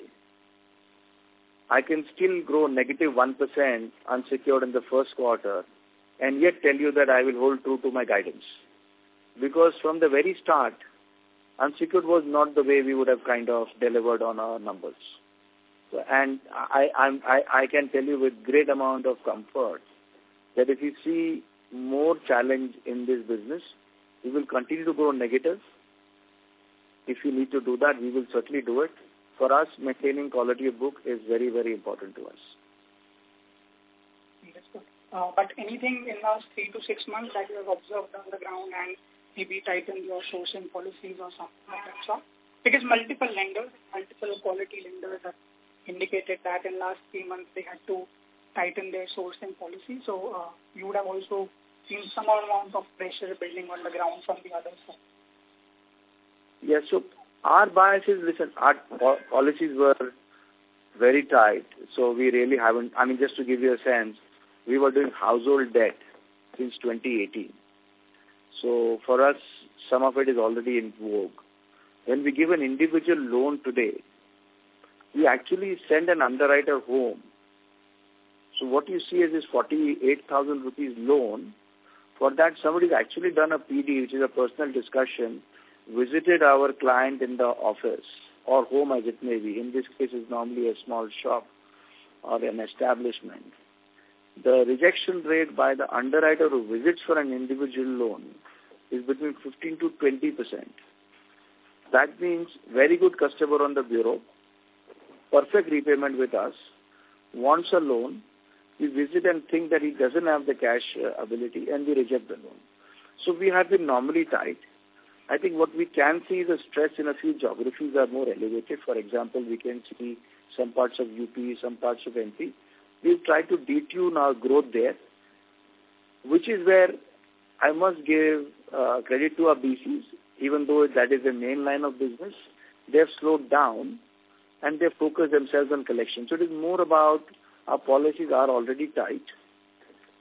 I can still grow negative one percent unsecured in the first quarter and yet tell you that I will hold true to my guidance. Because from the very start, unsecured was not the way we would have kind of delivered on our numbers. So, and I, I'm, I, I can tell you with great amount of comfort that if you see more challenge in this business, we will continue to go negative. If you need to do that, we will certainly do it. For us, maintaining quality of book is very, very important to us. Understood. Uh, but anything in last three to six months that you have observed on the ground and maybe tighten your sourcing policies or something like that, sir? Because multiple lenders, multiple quality lenders have indicated that in last three months they had to tighten their sourcing policy. So uh, you would have also seen some amount of pressure building on the ground from the other side. Yes, so our bias is, listen, our policies were very tight, so we really haven't, I mean, just to give you a sense, we were doing household debt since twenty eighteen. So for us, some of it is already in vogue. When we give an individual loan today, we actually send an underwriter home. So what you see is this forty-eight thousand rupees loan. For that, somebody's actually done a P D, which is a personal discussion, visited our client in the office or home as it may be. In this case, it's normally a small shop or an establishment. The rejection rate by the underwriter who visits for an individual loan is between fifteen to twenty percent. That means very good customer on the bureau, perfect repayment with us, wants a loan, we visit and think that he doesn't have the cash uh, ability, and we reject the loan. So we have been normally tight. I think what we can see is a stress in a few geographies are more elevated. For example, we can see some parts of U P, some parts of M P. We've tried to detune our growth there, which is where I must give uh, credit to our B Cs, even though that is the main line of business. They've slowed down and they've focused themselves on collection. So it is more about our policies are already tight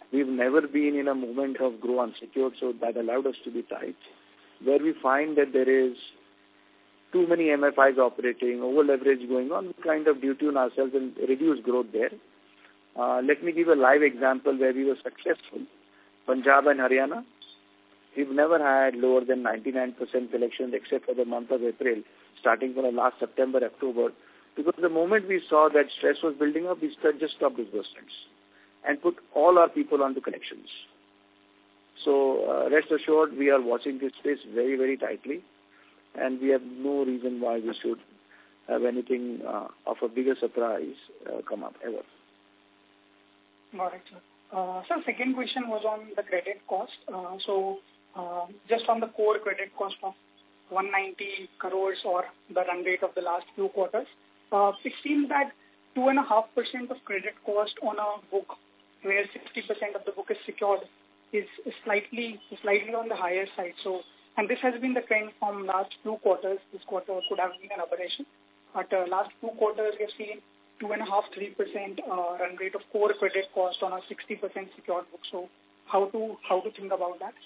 We've never been in a movement of grow unsecured, so that allowed us to be tight. Where we find that there is too many M F Is operating, over leverage going on, we kind of detune ourselves and reduce growth there. Uh, let me give a live example where we were successful. Punjab and Haryana, we've never had lower than ninety-nine percent collections except for the month of April, starting from the last September, October. Because the moment we saw that stress was building up, we just stopped disbursements and put all our people onto collections. So uh, rest assured, we are watching this space very, very tightly, and we have no reason why we should have anything uh, of a bigger surprise uh, come up ever. Got it, sir. Uh, so second question was on the credit cost. Uh, so uh, just on the core credit cost of one hundred ninety crores or the run rate of the last few quarters, uh, it seems that two point five percent of credit cost on a book where sixty percent of the book is secured is slightly slightly on the higher side. So, and this has been the trend from last few quarters. This quarter could have been an aberration. But uh, last two quarters we have seen two point five to three percent uh, run rate of core credit cost on a sixty percent secured book. So how to how to think about that?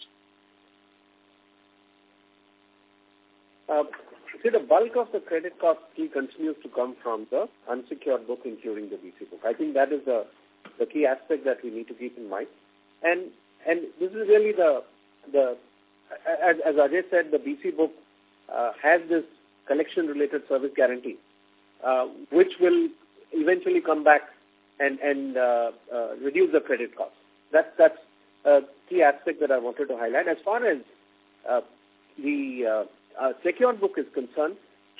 Uh, see, the bulk of the credit cost key continues to come from the unsecured book, including the B C book. I think that is the, the key aspect that we need to keep in mind. And and this is really the, the as, as Ajay said, the B C book uh, has this collection-related service guarantee, uh, which will eventually come back and, and uh, uh, reduce the credit cost. That's, that's a key aspect that I wanted to highlight. As far as uh, the uh, uh, secured book is concerned,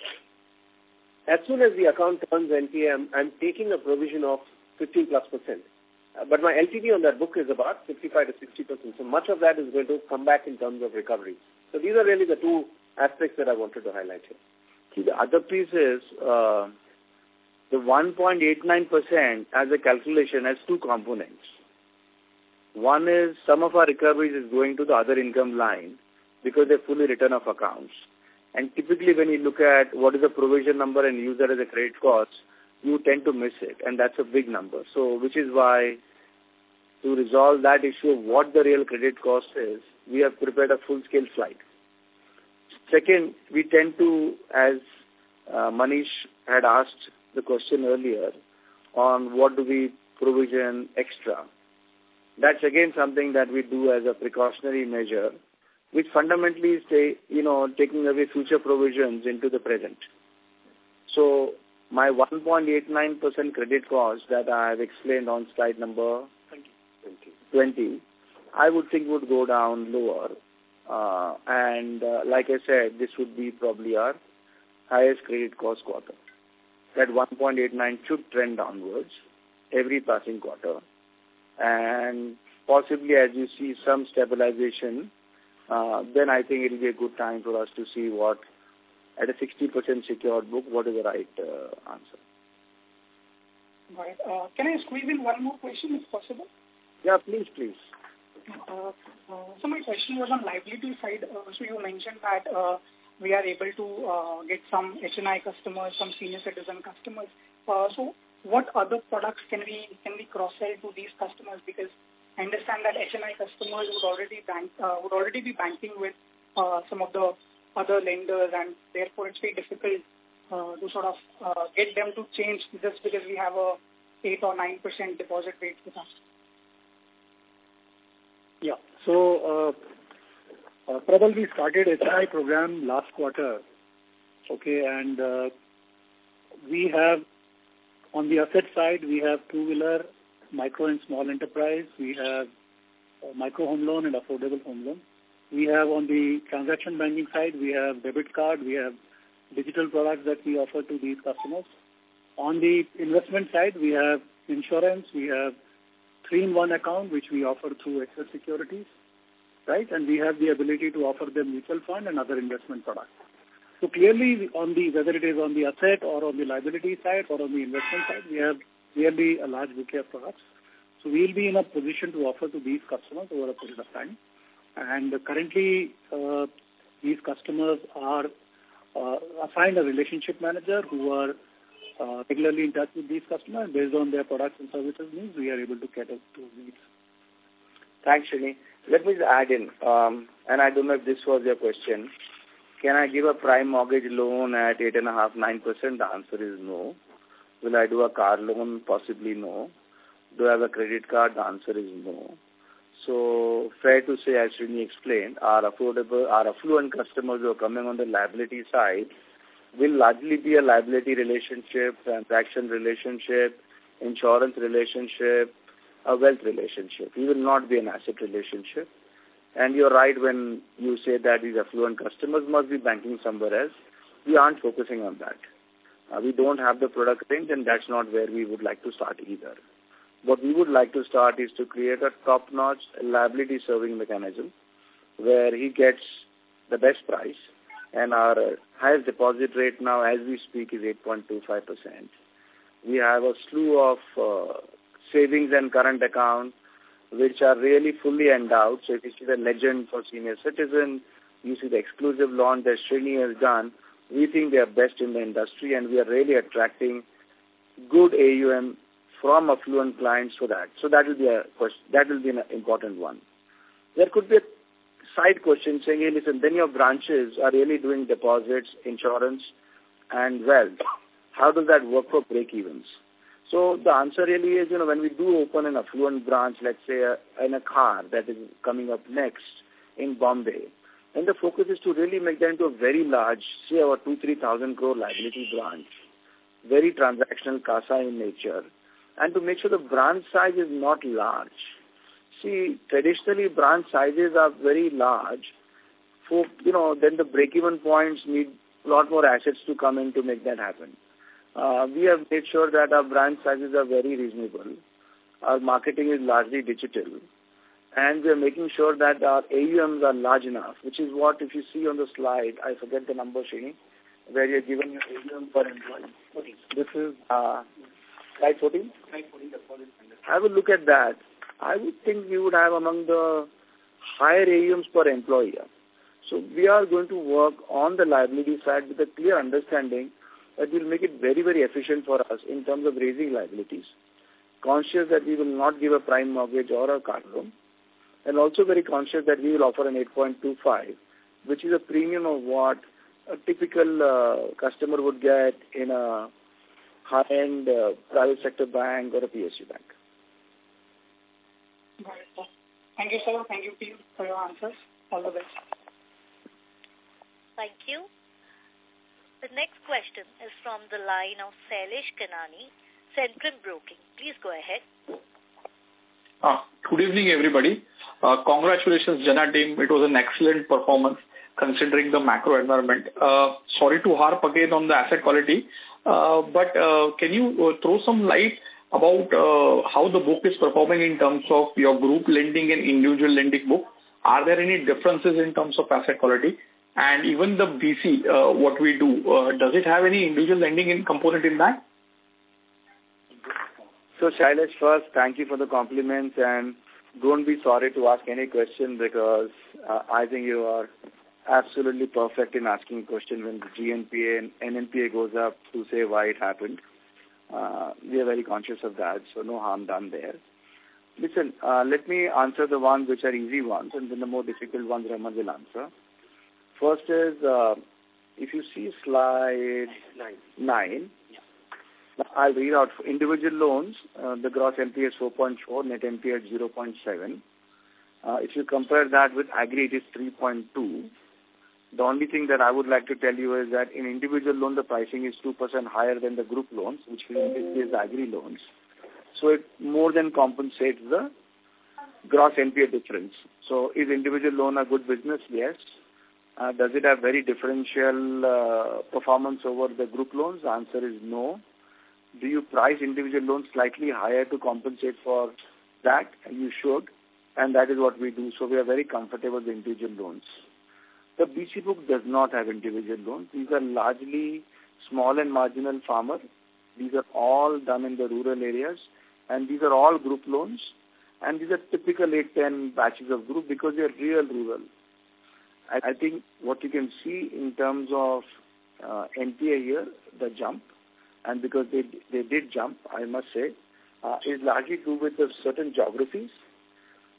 as soon as the account turns N P A, I'm, I'm taking a provision of fifteen plus percent. Uh, but my L T V on that book is about fifty-five to sixty percent. So much of that is going to come back in terms of recovery. So these are really the two aspects that I wanted to highlight here. See, the other piece is uh, the one point eight nine percent as a calculation has two components. One is some of our recoveries is going to the other income line because they're fully written off accounts. And typically when you look at what is the provision number and use that as a credit cost, you tend to miss it, and that's a big number. So which is why to resolve that issue of what the real credit cost is, we have prepared a full-scale slide. Second, we tend to, as uh, Manish had asked the question earlier, on what do we provision extra. That's again something that we do as a precautionary measure, which fundamentally is, say, you know, taking away future provisions into the present. So my one point eight nine percent credit cost that I have explained on slide number twenty, I would think would go down lower. Uh, and uh, like I said, this would be probably our highest credit cost quarter. That one point eight nine should trend downwards every passing quarter. And possibly as you see some stabilization, uh, then I think it will be a good time for us to see what, at a sixty percent secured book, what is the right uh, answer. Right. Uh, can I squeeze in one more question if possible? Yeah, please, please. Uh, uh, so my question was on liability side. Uh, so you mentioned that uh, we are able to uh, get some H N I customers, some senior citizen customers. Uh, so what other products can we can we cross-sell to these customers? Because I understand that H N I customers would already bank uh, would already be banking with uh, some of the other lenders, and therefore it's very difficult uh, to sort of uh, get them to change just because we have a eight or nine percent deposit rate with us. Yeah. So, uh, uh, Prabal, we started H N I program last quarter. Okay, and uh, we have, on the asset side, we have two-wheeler, micro and small enterprise. We have uh, micro home loan and affordable home loan. We have on the transaction banking side, we have debit card, we have digital products that we offer to these customers. On the investment side, we have insurance, we have three-in-one account, which we offer through Axis Securities, right? And we have the ability to offer them mutual fund and other investment products. So clearly, on the whether it is on the asset or on the liability side or on the investment side, we have clearly a large bouquet of products. So we'll be in a position to offer to these customers over a period of time. And currently, uh, these customers are uh, assigned a relationship manager who are uh, regularly in touch with these customers. Based on their products and services needs, we are able to cater to those needs. Thanks, Srini. Let me add in, um, and I don't know if this was your question. Can I give a prime mortgage loan at eight point five, nine percent? The answer is no. Will I do a car loan? Possibly no. Do I have a credit card? The answer is no. So, fair to say, as Srini explained, our affordable, our affluent customers who are coming on the liability side will largely be a liability relationship, transaction relationship, insurance relationship, a wealth relationship. It will not be an asset relationship. And you're right when you say that these affluent customers must be banking somewhere else. We aren't focusing on that. Uh, we don't have the product range, and that's not where we would like to start either. What we would like to start is to create a top-notch liability serving mechanism where he gets the best price, and our uh, highest deposit rate now as we speak is eight point two five percent. We have a slew of uh, savings and current accounts which are really fully endowed. So if you see the Legend for senior citizen, you see the exclusive launch that Srini has done, we think they are best in the industry, and we are really attracting good A U M from affluent clients for that. So that will be a that will be an important one. There could be a side question saying, hey, listen, then your branches are really doing deposits, insurance, and wealth. How does that work for break-evens? So the answer really is, you know, when we do open an affluent branch, let's say uh, in a car that is coming up next in Bombay, and the focus is to really make that into a very large, say our two, three thousand crore liability branch, very transactional CASA in nature, and to make sure the branch size is not large. See, traditionally branch sizes are very large. For, you know, then the break-even points need a lot more assets to come in to make that happen. Uh, we have made sure that our branch sizes are very reasonable. Our marketing is largely digital. And we are making sure that our A U Ms are large enough, which is what, if you see on the slide, I forget the number, Srini, where you're given your A U M per employee. fourteen. This is uh, slide fourteen? Slide fourteen, the deposit. Have a look at that. I would think we would have among the higher A U Ms per employee. So we are going to work on the liability side with a clear understanding that will make it very, very efficient for us in terms of raising liabilities. Conscious that we will not give a prime mortgage or a car loan. And also very conscious that we will offer an eight point two five, which is a premium of what a typical uh, customer would get in a high-end uh, private sector bank or a P S U bank. Got it, sir. Thank you, sir. Thank you, Pete, for your answers. All the best. Thank you. The next question is from the line of Sailesh Kanani, Centrum Broking. Please go ahead. Uh, good evening, everybody. Uh, congratulations, Jana team. It was an excellent performance considering the macro environment. Uh, sorry to harp again on the asset quality, uh, but uh, can you uh, throw some light about uh, how the book is performing in terms of your group lending and individual lending book? Are there any differences in terms of asset quality? And even the B C, uh, what we do, uh, does it have any individual lending in component in that? So, Shailesh, first, thank you for the compliments, and don't be sorry to ask any question because uh, I think you are absolutely perfect in asking a question when the G N P A and N N P A goes up to say why it happened. Uh, we are very conscious of that, so no harm done there. Listen, uh, let me answer the ones which are easy ones, and then the more difficult ones Raman will answer. First is, uh, if you see slide nine, nine yeah. I'll read out for individual loans. Uh, the gross N P A is four point four, net N P A is zero point seven. Uh, if you compare that with agri, it is three point two. The only thing that I would like to tell you is that in individual loan, the pricing is two percent higher than the group loans, which is agri loans. So it more than compensates the gross N P A difference. So is individual loan a good business? Yes. Uh, does it have very differential uh, performance over the group loans? The answer is no. Do you price individual loans slightly higher to compensate for that? You should. And that is what we do. So we are very comfortable with individual loans. The B C book does not have individual loans. These are largely small and marginal farmer. These are all done in the rural areas. And these are all group loans. And these are typical eight to ten batches of group because they are real rural. I, I think what you can see in terms of uh, N P A here, the jump, and because they they did jump, I must say, uh, is largely to do with the certain geographies.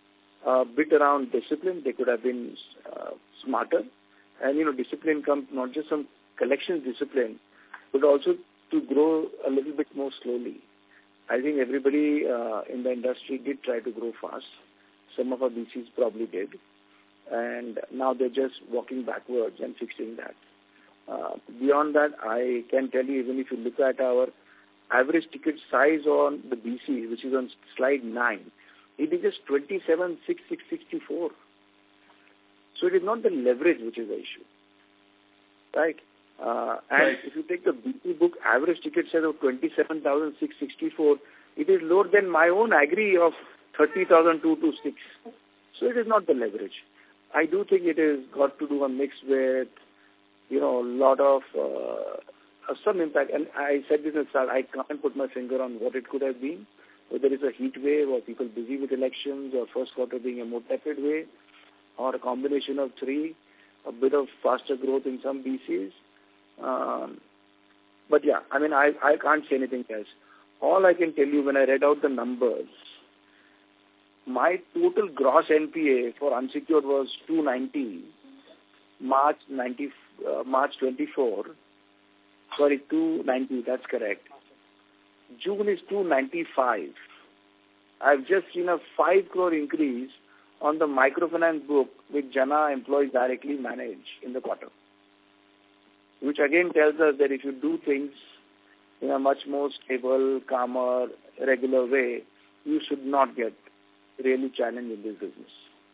a bit around discipline. They could have been uh, smarter. And, you know, discipline comes not just from collection discipline, but also to grow a little bit more slowly. I think everybody uh, in the industry did try to grow fast. Some of our B Cs probably did. And now they're just walking backwards and fixing that. Uh, beyond that, I can tell you, even if you look at our average ticket size on the B C, which is on slide nine, it is just twenty-seven six six sixty-four. So it is not the leverage which is the issue, right? Uh, and right. If you take the B C book average ticket size of twenty-seven thousand six hundred sixty-four, it is lower than my own agri of thirty thousand two hundred twenty-six. So it is not the leverage. I do think it has got to do a mix with, you know, a lot of uh, some impact. And I said this at the start, I can't put my finger on what it could have been, whether it's a heat wave or people busy with elections or first quarter being a more tepid way, or a combination of three, a bit of faster growth in some B Cs. Um, but yeah, I mean, I, I can't say anything else. All I can tell you when I read out the numbers, my total gross N P A for unsecured was two ninety, March ninety, uh, March twenty-four. Sorry, two ninety, that's correct. June is two ninety-five. I've just seen a five crore increase on the microfinance book which Jana employees directly manage in the quarter. Which again tells us that if you do things in a much more stable, calmer, regular way, you should not get really challenged in this business.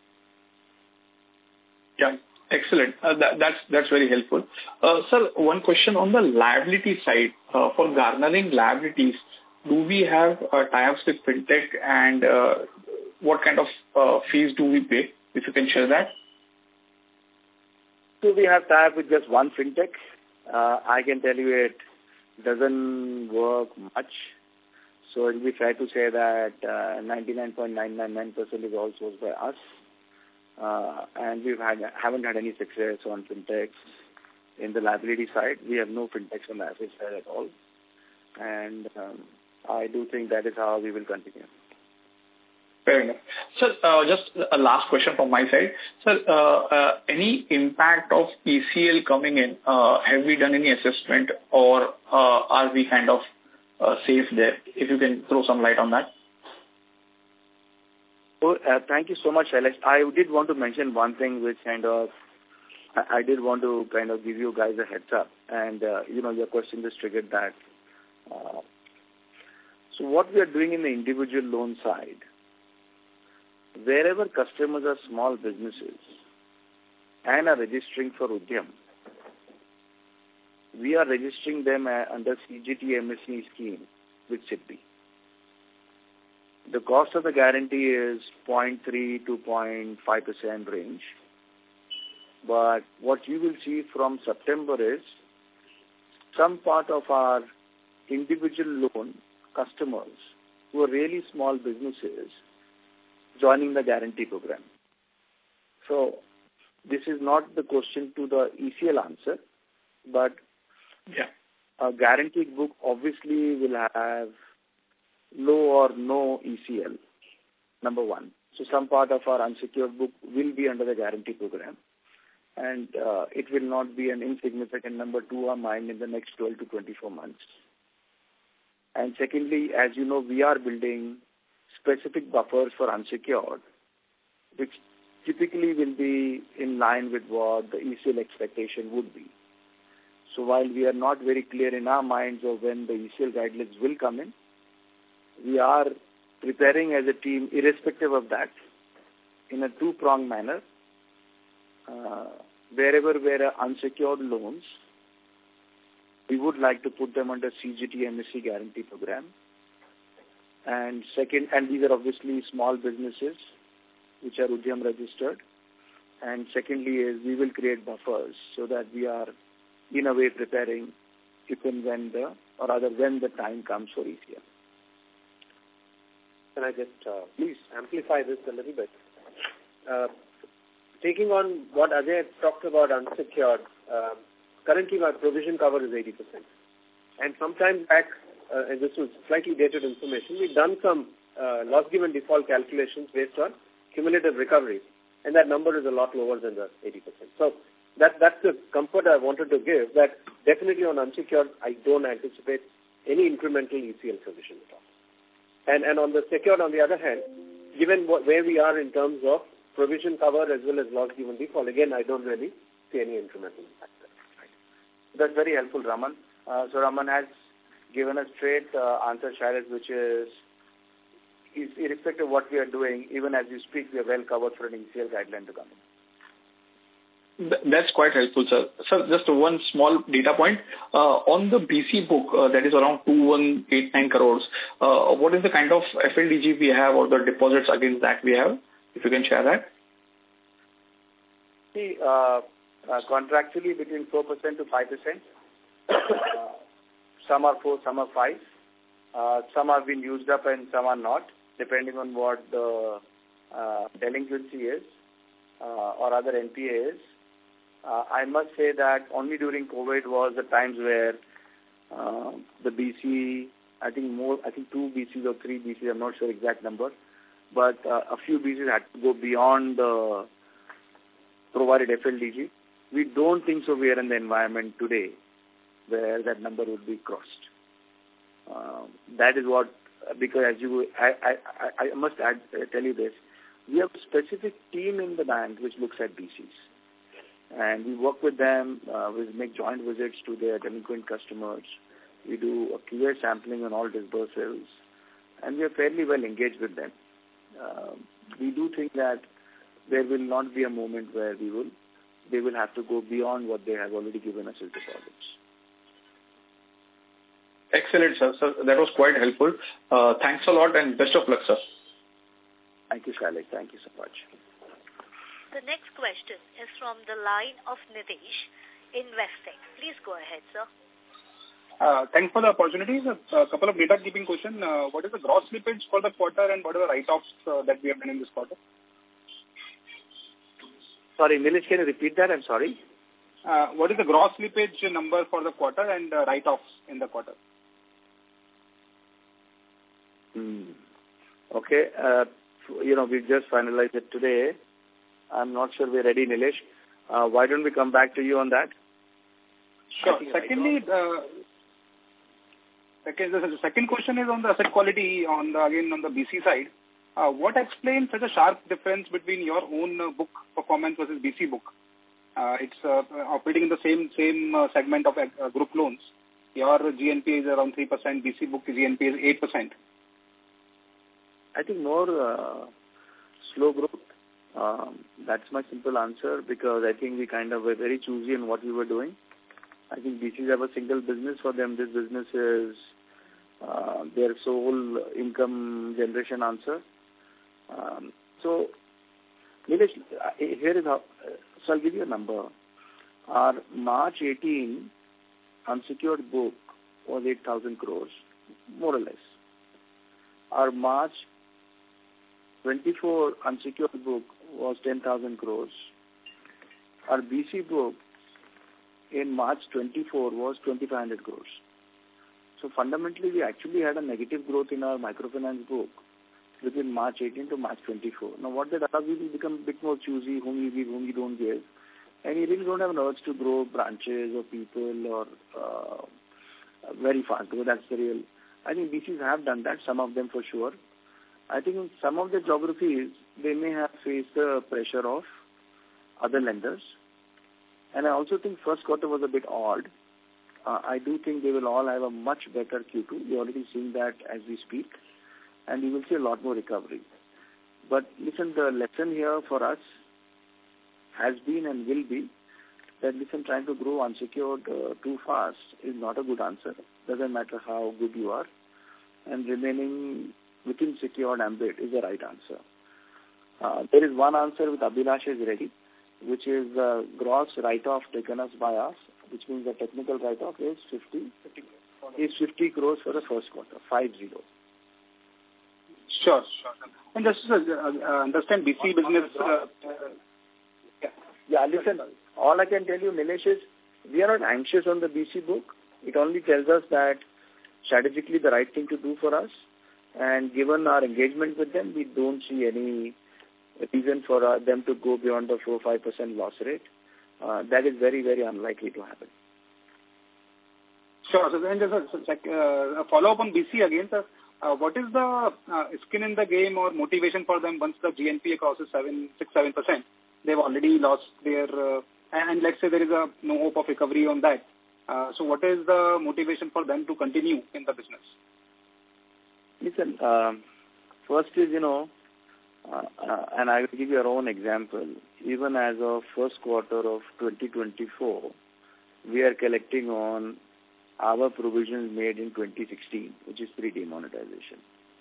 Yeah, excellent. Uh, that, that's that's very helpful. Uh, sir, one question on the liability side. Uh, for garnering liabilities, do we have uh, tie-ups with fintech, and uh, what kind of uh, fees do we pay? If you can share that. So we have tie-up with just one fintech. Uh, I can tell you it doesn't work much. So it will be fair to say that uh, ninety-nine point nine nine nine percent is all sourced by us. Uh, and we haven't had any success on fintechs in the liability side. We have no fintechs on the asset side at all. And um, I do think that is how we will continue. Fair enough. Sir, uh, just a last question from my side. Sir, uh, uh, any impact of E C L coming in? Uh, have we done any assessment, or uh, are we kind of uh, safe there? If you can throw some light on that. Oh, uh, thank you so much, Alex. I did want to mention one thing which kind of, I, I did want to kind of give you guys a heads up. And, uh, you know, your question just triggered that. Uh, so what we are doing in the individual loan side, wherever customers are small businesses and are registering for Udyam, we are registering them under C G T M S M E scheme with S I D B I. The cost of the guarantee is zero point three to zero point five percent range. But what you will see from September is some part of our individual loan customers who are really small businesses joining the guarantee program. So this is not the question to the E C L answer, but yeah. a guaranteed book obviously will have low or no E C L, number one. So some part of our unsecured book will be under the guarantee program, and uh, it will not be an insignificant number to our mind in the next twelve to twenty-four months. And secondly, as you know, we are building specific buffers for unsecured, which typically will be in line with what the E C L expectation would be. So while we are not very clear in our minds of when the E C L guidelines will come in, we are preparing as a team, irrespective of that, in a two-pronged manner. Uh, wherever there are unsecured loans, we would like to put them under C G T M S C guarantee program. And second, and these are obviously small businesses which are Udyam registered. And secondly is we will create buffers so that we are in a way preparing if and when the, or rather when the time comes for E C L. Can I just uh, please amplify this a little bit? Uh, taking on what Ajay talked about unsecured, uh, currently my provision cover is eighty percent. And sometime back, uh, and this was slightly dated information, we've done some uh, loss given default calculations based on cumulative recovery, and that number is a lot lower than the eighty percent. So that that's the comfort I wanted to give, that definitely on unsecured, I don't anticipate any incremental E C L provision at all. And, and on the secured, on the other hand, given what, where we are in terms of provision cover as well as loss given default, again, I don't really see any incremental impact there. That's very helpful, Raman. Uh, so Raman has given a straight uh, answer, Shailesh, which is, is irrespective of what we are doing, even as we speak, we are well covered for an E C L guideline to come in. That's quite helpful, sir. Sir, just one small data point. Uh, on the B C book, uh, that is around two thousand one hundred eighty-nine crores, uh, what is the kind of F L D G we have or the deposits against that we have? If you can share that. See, uh, uh, contractually between four percent to five percent. Uh, some are four, some are five. Uh, some have been used up and some are not, depending on what the uh, delinquency is uh, or other N P A is. Uh, I must say that only during COVID was the times where uh, the B C, I think more, I think two B Cs or three B Cs, I'm not sure exact number, but uh, a few B Cs had to go beyond the provided F L D G. We don't think so we are in the environment today where that number would be crossed. Uh, that is what, because as you, I, I, I must add, uh, tell you this, we have a specific team in the bank which looks at B Cs. And we work with them, uh, we make joint visits to their delinquent customers. We do a clear sampling on all disbursals, and we are fairly well engaged with them. Uh, we do think that there will not be a moment where we will, they will have to go beyond what they have already given us as deposits. Excellent, sir. Sir, that was quite helpful. Uh, thanks a lot and best of luck, sir. Thank you, Shailesh. Thank you so much. The next question is from the line of Nitish in Investec. Please go ahead, sir. Uh, thanks for the opportunity. A couple of data keeping question. Uh, what is the gross slippage for the quarter and what are the write-offs uh, that we have done in this quarter? Sorry, Nilesh, can you repeat that? I'm sorry. Uh, what is the gross slippage number for the quarter and uh, write-offs in the quarter? Hmm. Okay. Uh, you know, we just finalized it today. I'm not sure we're ready, Nilesh. Uh, why don't we come back to you on that? Sure. Secondly, uh, second, the second question is on the asset quality, on the, again on the B C side. Uh, what explains such a sharp difference between your own uh, book performance versus B C book? Uh, it's uh, operating in the same same uh, segment of uh, group loans. Your G N P A is around three percent, B C book G N P A is eight percent. I think more uh, slow growth. Um, that's my simple answer, because I think we kind of were very choosy in what we were doing. I think B Cs have a single business for them. This business is uh, their sole income generation answer. Um, so, Nilesh, here is how, uh, so I'll give you a number. Our March eighteen unsecured book was eight thousand crores, more or less. Our March twenty-four unsecured book was ten thousand crores. Our B C book in March twenty-four was twenty-five hundred crores. So fundamentally, we actually had a negative growth in our microfinance book between March eighteen to March twenty-four. Now, what that allows you to become a bit more choosy, whom you give, whom you don't give. And you really don't have an urge to grow branches or people or uh, very fast, because that's the real. I think B Cs have done that, some of them for sure. I think in some of the geographies, they may have faced the pressure of other lenders. And I also think first quarter was a bit odd. Uh, I do think they will all have a much better Q two. We're already seeing that as we speak. And you will see a lot more recovery. But listen, the lesson here for us has been and will be that, listen, trying to grow unsecured uh, too fast is not a good answer. Doesn't matter how good you are. And remaining within secured ambit is the right answer. Uh, there is one answer with Abhilash is ready, which is the uh, gross write-off taken us by us, which means the technical write-off is fifty, is fifty crores for the first quarter, five zero. Sure, sure. And just to uh, understand B C business. Uh, yeah. yeah, listen, all I can tell you, Nilesh, is we are not anxious on the B C book. It only tells us that strategically the right thing to do for us. And given our engagement with them, we don't see any reason for uh, them to go beyond the four to five percent loss rate. Uh, that is very, very unlikely to happen. Sure. So then just a, uh, a follow-up on B C again, sir. Uh, what is the uh, skin in the game or motivation for them once the G N P A crosses seven, six, seven percent? They've already lost their, uh, and let's say there is a no hope of recovery on that. Uh, so what is the motivation for them to continue in the business? Listen, um, first is, you know, uh, uh, and I will give you our own example. Even as of first quarter of twenty twenty-four, we are collecting on our provisions made in twenty sixteen, which is pre-demonetization.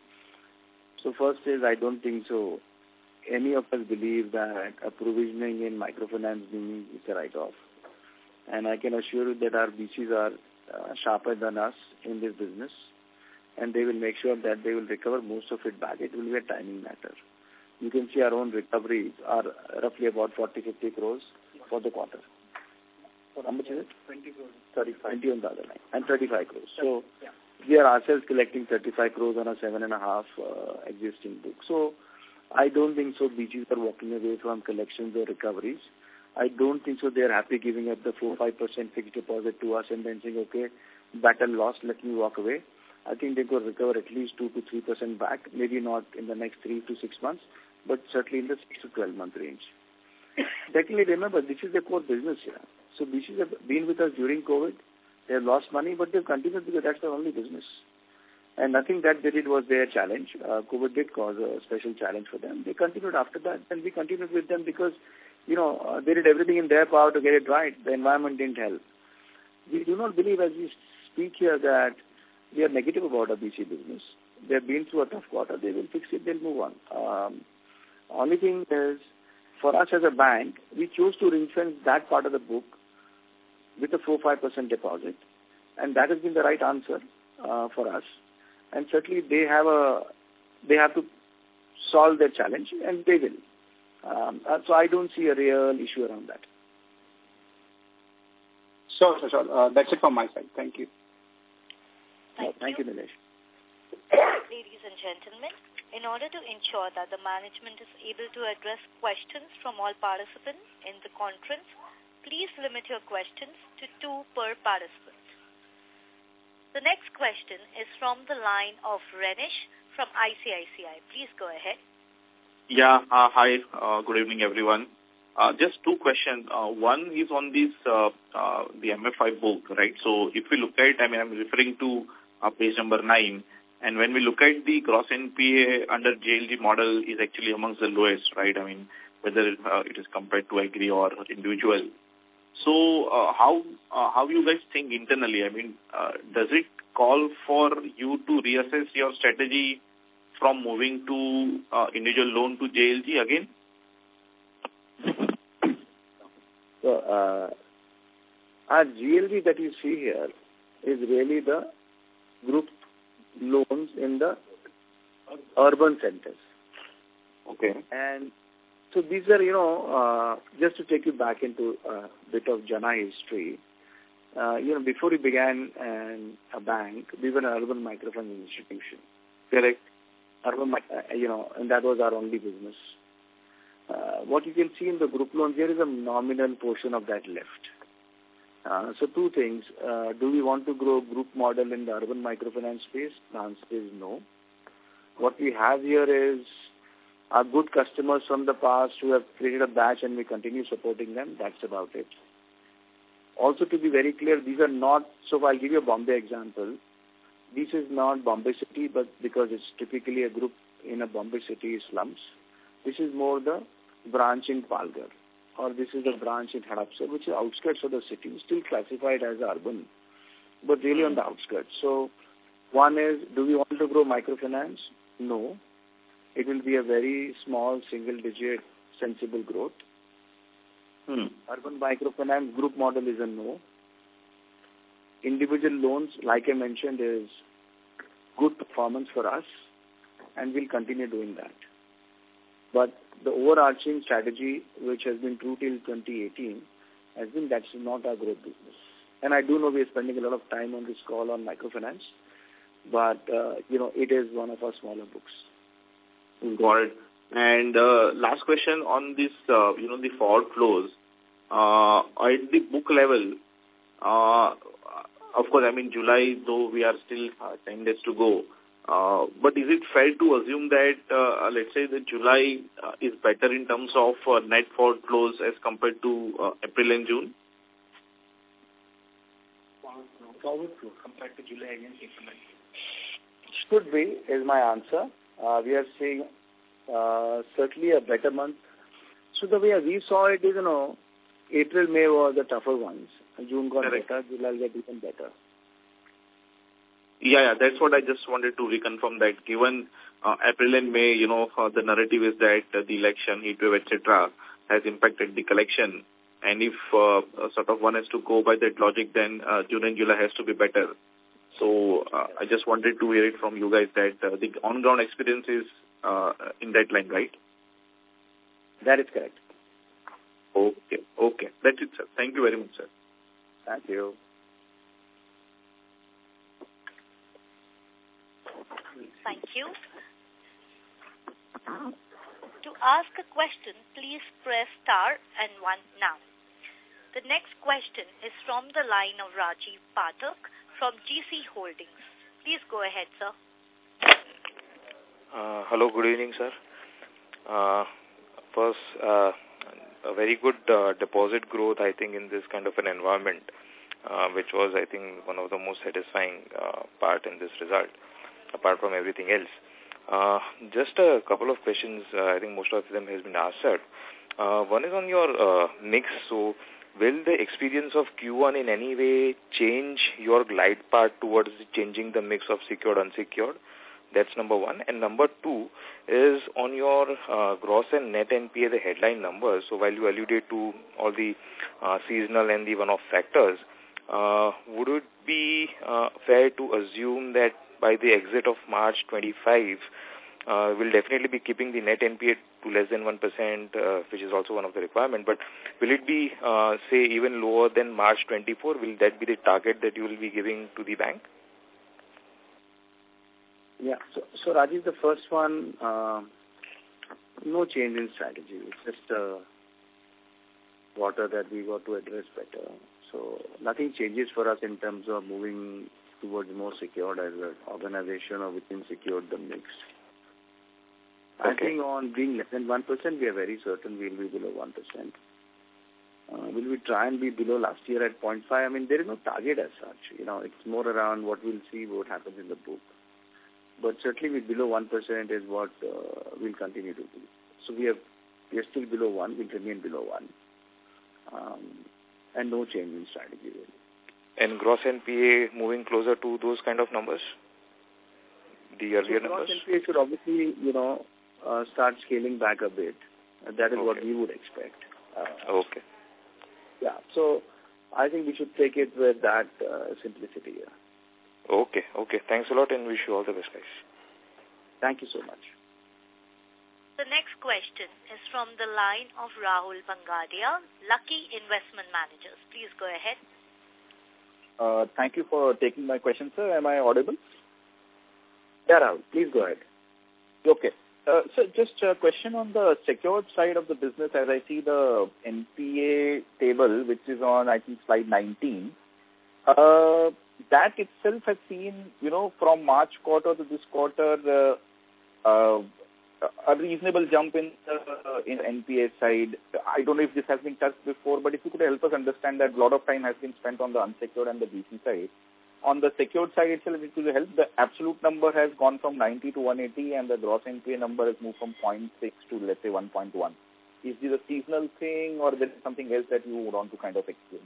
So first is, I don't think so any of us believe that a provisioning in microfinance means it's a write-off. And I can assure you that our B Cs are uh, sharper than us in this business, and they will make sure that they will recover most of it back. It will be a timing matter. You can see our own recoveries are roughly about forty, fifty crores for the quarter. How much is it? twenty crores. thirty-five. twenty on the other line. And thirty-five crores. So yeah. We are ourselves collecting thirty-five crores on a seven and a half uh, existing book. So I don't think so B Gs are walking away from collections or recoveries. I don't think so they are happy giving up the four to five percent fixed deposit to us and then saying, okay, battle lost, let me walk away. I think they could recover at least two to three percent back, maybe not in the next three to six months, but certainly in the six to twelve month range. Secondly, remember, this is the core business here. So B Cs have been with us during COVID. They have lost money, but they've continued because that's their only business. And nothing that they did was their challenge. Uh, COVID did cause a special challenge for them. They continued after that, and we continued with them because, you know, uh, they did everything in their power to get it right. The environment didn't help. We do not believe as we speak here that we are negative about our B C business. They have been through a tough quarter. They will fix it. They'll move on. Um, only thing is, for us as a bank, we chose to ring-fence that part of the book with a four to five percent deposit. And that has been the right answer uh, for us. And certainly they have a, they have to solve their challenge, and they will. Um, uh, so I don't see a real issue around that. Sure, sure, sure. Uh, that's it from my side. Thank you. Thank, no, thank you, you Nilesh. Ladies and gentlemen, in order to ensure that the management is able to address questions from all participants in the conference, please limit your questions to two per participant. The next question is from the line of Renish from I C I C I. Please go ahead. Yeah, uh, hi, uh, good evening everyone. Uh, just two questions. Uh, one is on this, uh, uh, the M F I book, right? So if we look at, I mean, I'm referring to uh, page number nine, and when we look at the gross N P A under J L G model is actually amongst the lowest, right? I mean, whether uh, it is compared to agri or individual. So uh, how uh, how you guys think internally? I mean, uh, does it call for you to reassess your strategy from moving to uh, individual loan to J L G again? So uh, our G L G that you see here is really the group loans in the urban centers. Okay. And so these are, you know, uh, just to take you back into a bit of Jana history, uh, you know, before we began an, a bank, we were an urban microfinance institution. Correct. Urban, uh, you know, and that was our only business. Uh, what you can see in the group loans, there is a nominal portion of that left. Uh, so two things. Uh, do we want to grow group model in the urban microfinance space? The answer is no. What we have here is our good customers from the past who have created a batch and we continue supporting them. That's about it. Also, to be very clear, these are not, so I'll give you a Bombay example. This is not Bombay City, but because it's typically a group in a Bombay City slums. This is more the branch in Palghar, or this is a branch in Hadapsar, which is outskirts of the city, still classified as urban, but really on the outskirts. So one is, do we want to grow microfinance? No. It will be a very small, single-digit, sensible growth. Hmm. Urban microfinance group model is a no. Individual loans, like I mentioned, is good performance for us, and we'll continue doing that. But the overarching strategy, which has been true till twenty eighteen, has been that's not our growth business. And I do know we are spending a lot of time on this call on microfinance, but, uh, you know, it is one of our smaller books. Got it. And uh, last question on this, uh, you know, the forward flows. Uh, at the book level, uh, of course, I mean, July, though we are still uh, ten days to go. Uh, but is it fair to assume that, uh, let's say, that July uh, is better in terms of uh, net forward flows as compared to uh, April and June? Forward flow compared to July against April. Should be, is my answer. Uh, we are seeing uh, certainly a better month. So the way we saw it is, you know, April, May were the tougher ones. June got Correct. better, July get even better. Yeah, yeah, that's what I just wanted to reconfirm that given uh, April and May, you know, uh, the narrative is that uh, the election, heat wave, et cetera has impacted the collection. And if uh, sort of one has to go by that logic, then uh, June and July has to be better. So uh, I just wanted to hear it from you guys that uh, the on-ground experience is uh, in that line, right? That is correct. Okay, okay. That's it, sir. Thank you very much, sir. Thank you. Thank you. To ask a question, please press star and one now. The next question is from the line of Rajiv Pathak from G C Holdings. Please go ahead, sir. Uh, hello, good evening, sir. Uh, first, uh, a very good uh, deposit growth, I think, in this kind of an environment, uh, which was, I think, one of the most satisfying uh, part in this result, apart from everything else. Uh, just a couple of questions. Uh, I think most of them has been answered. Uh, one is on your uh, mix. So, will the experience of Q one in any way change your glide path towards changing the mix of secured, unsecured? That's number one. And number two is on your uh, gross and net N P A, the headline numbers. So while you alluded to all the uh, seasonal and the one-off factors, uh, would it be uh, fair to assume that by the exit of March twenty-five, uh, we'll definitely be keeping the net N P A to less than one percent, uh, which is also one of the requirements. But will it be, uh, say, even lower than March twenty-four? Will that be the target that you will be giving to the bank? Yeah. So, so Rajiv, the first one, uh, no change in strategy. It's just uh, water that we got to address better. So nothing changes for us in terms of moving towards more secured as an organization or within secured the mix. Okay. I think on being less than one percent, we are very certain we will be below one percent. Uh, will we try and be below last year at zero point five? I mean, there is no target as such. You know, it's more around what we'll see, what happens in the book. But certainly with below one percent is what uh, we'll continue to do. So we, have, we are still below one, we'll remain below one. Um, and no change in strategy really. And gross N P A moving closer to those kind of numbers? The earlier so numbers? Gross N P A should obviously, you know, uh, start scaling back a bit. Uh, that is okay. What we would expect. Uh, okay. Yeah, so I think we should take it with that uh, simplicity here. Okay, okay. Thanks a lot and wish you all the best, guys. Thank you so much. The next question is from the line of Rahul Bangadia, Lucky Investment Managers. Please go ahead. Uh, thank you for taking my question, sir. Am I audible? Yeah, Rahul. Please go ahead. Okay. Uh, so just a question on the secured side of the business. As I see the N P A table, which is on, I think, slide nineteen, uh, that itself has seen, you know, from March quarter to this quarter, uh, uh, a reasonable jump in uh, in N P A side. I don't know if this has been touched before, but if you could help us understand that a lot of time has been spent on the unsecured and the B C side. On the secured side itself, it will help. The absolute number has gone from ninety to one eighty, and the gross N P A number has moved from zero point six to, let's say, one point one. Is this a seasonal thing, or there is something else that you would want to kind of explain?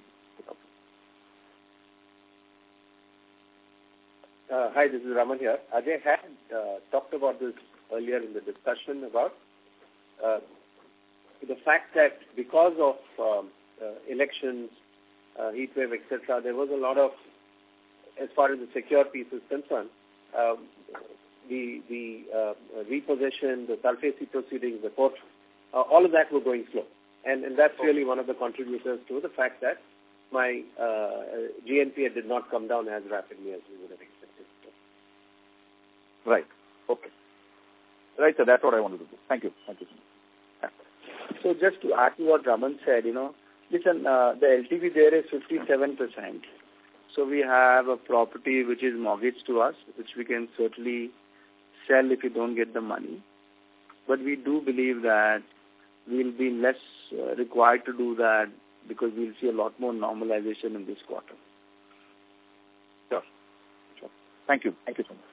Uh, hi, this is Raman here. Ajay had uh, talked about this earlier in the discussion about uh, the fact that because of um, uh, elections, uh, heat wave, et cetera, there was a lot of, as far as the secure piece is concerned, um, the the uh, repossession, the SARFAESI proceedings, the court, uh, all of that were going slow. And, and that's really one of the contributors to the fact that my uh, G N P A did not come down as rapidly as we would have expected. Right. Okay. Right, sir. That's what I wanted to do. Thank you. Thank you. Yeah. So just to add to what Raman said, you know, listen, uh, the L T V there is fifty-seven percent. So we have a property which is mortgaged to us, which we can certainly sell if you don't get the money. But we do believe that we'll be less uh, required to do that because we'll see a lot more normalization in this quarter. Sure. Sure. Thank you. Thank you so much.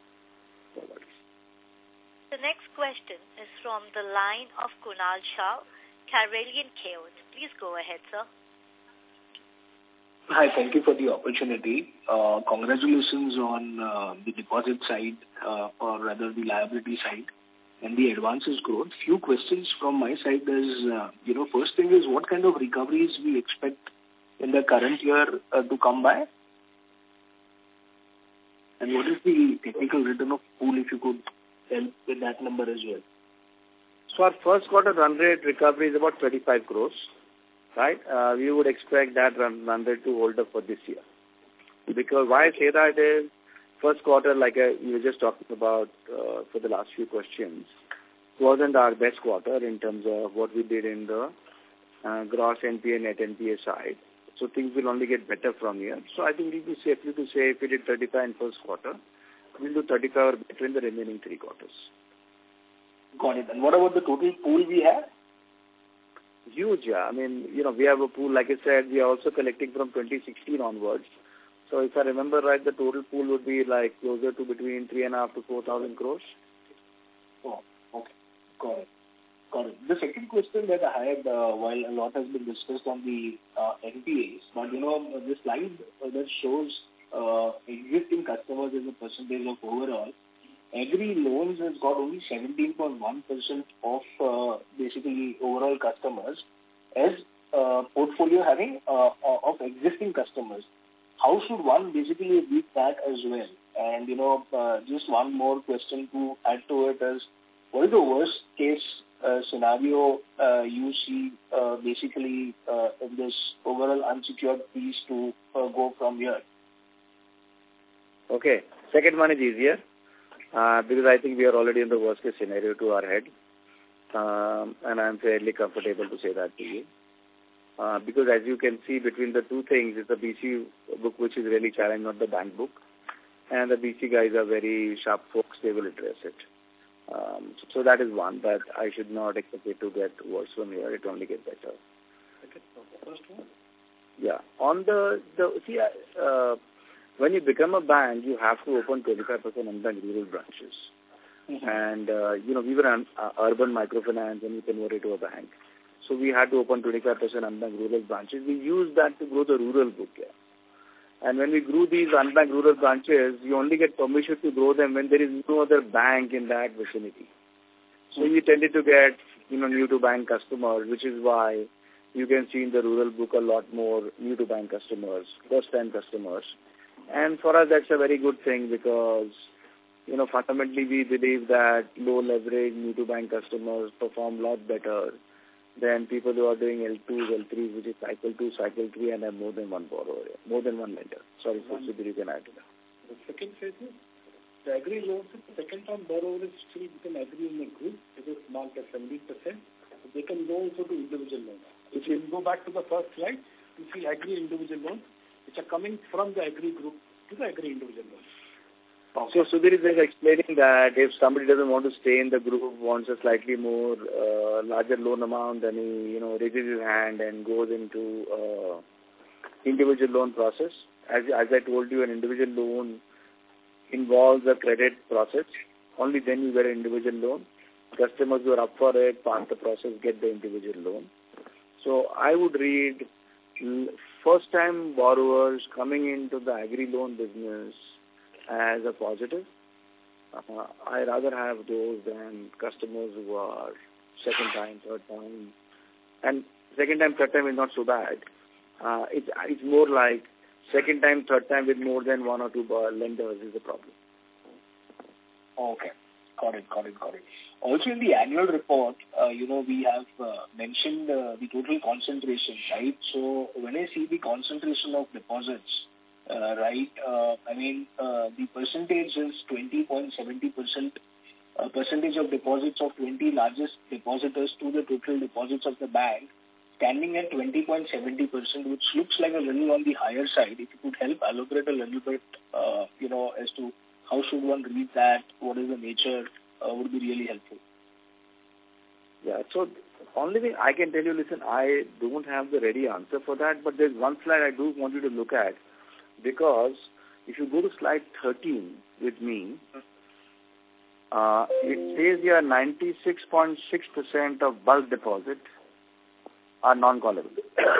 The next question is from the line of Kunal Shah, Carelian Chaos. Please go ahead, sir. Hi, thank you for the opportunity. Uh, congratulations on uh, the deposit side, uh, or rather the liability side, and the advances growth. Few questions from my side is, uh, you know, first thing is what kind of recoveries we expect in the current year uh, to come by? And what is the technical return of pool, if you could help with that number as well? So our first quarter run rate recovery is about thirty-five crores, right? Uh, we would expect that run, run rate to hold up for this year. Because why I say that is, first quarter, like I, we were just talking about uh, for the last few questions, wasn't our best quarter in terms of what we did in the uh, gross N P A, net N P A side. So things will only get better from here. So I think it would be safely to say if we did thirty-five in first quarter, we'll do thirty-five or better in the remaining three quarters. Got it. And what about the total pool we have? Huge, yeah. I mean, you know, we have a pool, like I said, we are also collecting from twenty sixteen onwards. So if I remember right, the total pool would be like closer to between three and a half to four thousand crores. Oh, okay. Got it. Got it. The second question that I had, uh, while a lot has been discussed on the uh, N P As, but you know, this slide uh, that shows uh, existing customers as a percentage of overall, agri loans has got only seventeen point one percent of uh, basically overall customers as uh, portfolio having uh, of existing customers. How should one basically beat that as well? And, you know, uh, just one more question to add to it is, what is the worst case uh, scenario uh, you see uh, basically uh, in this overall unsecured piece to uh, go from here? Okay. Second one is easier. Uh, because I think we are already in the worst case scenario to our head. Um, and I'm fairly comfortable to say that to you. Uh, because as you can see between the two things, it's the B C book which is really challenged, not the bank book. And the B C guys are very sharp folks, they will address it. Um, so, so that is one, that I should not expect it to get worse from here, it only get better. Okay, first one? Yeah. On the, the see, uh, when you become a bank, you have to open twenty-five percent unbanked rural branches. Mm-hmm. And, uh, you know, we were an uh, urban microfinance and we converted to a bank. So we had to open twenty-five percent unbanked rural branches. We used that to grow the rural book here. And when we grew these unbanked rural branches, you only get permission to grow them when there is no other bank in that vicinity. So you tended to get, you know, new-to-bank customers, which is why you can see in the rural book a lot more new-to-bank customers, first-time customers. And for us, that's a very good thing because, you know, fundamentally we believe that low-leverage new-to-bank customers perform a lot better than people who are doing L twos, L threes, which is cycle two, cycle three, and have more than one borrower, more than one lender. Sorry, so you can add to that. The second phase is the agri loans, the second time borrower is still within agri in a group. It is marked as seventy percent. They can go also to individual loans. If you go back to the first slide, you see agri individual loans, which are coming from the agri group to the agri individual loans. So Sudhir is explaining that if somebody doesn't want to stay in the group, wants a slightly more uh, larger loan amount, then he, you know, raises his hand and goes into uh, individual loan process. As, as I told you, an individual loan involves a credit process. Only then you get an individual loan. Customers who are up for it, pass the process, get the individual loan. So I would read first-time borrowers coming into the agri loan business as a positive. Uh, I rather have those than customers who are second time, third time. And second time, third time is not so bad. Uh, it's, it's more like second time, third time with more than one or two lenders is the problem. Okay. Got it, got it, got it. Also in the annual report, uh, you know, we have uh, mentioned uh, the total concentration, right? So when I see the concentration of deposits, Uh, right, uh, I mean, uh, the percentage is twenty point seven zero percent uh, percentage of deposits of twenty largest depositors to the total deposits of the bank, standing at twenty point seven zero percent, which looks like a little on the higher side. If you could help elaborate a little bit, uh, you know, as to how should one read that, what is the nature, uh, would be really helpful. Yeah, so only thing I can tell you, listen, I don't have the ready answer for that, but there's one slide I do want you to look at, because if you go to slide thirteen with me, uh, it says here ninety-six point six percent of bulk deposit are non-callable.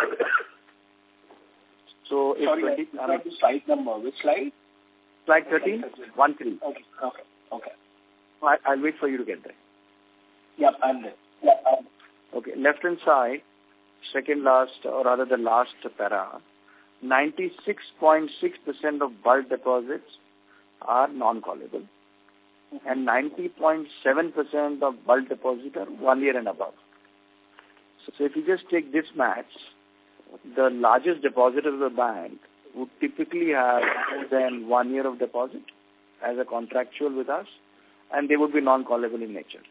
So if Sorry, twenty, I mean, the slide number. Which slide? Slide thirteen, one three. Okay, okay, okay. I, I'll wait for you to get there. Yep, I'm there. Yep, I'm there. Okay, left-hand side, second last, or rather the last para, ninety-six point six percent of bulk deposits are non-callable, mm-hmm. and ninety point seven percent of bulk deposits are one year and above. So, so if you just take this match, the largest depositor of the bank would typically have more than one year of deposit as a contractual with us, and they would be non-callable in nature.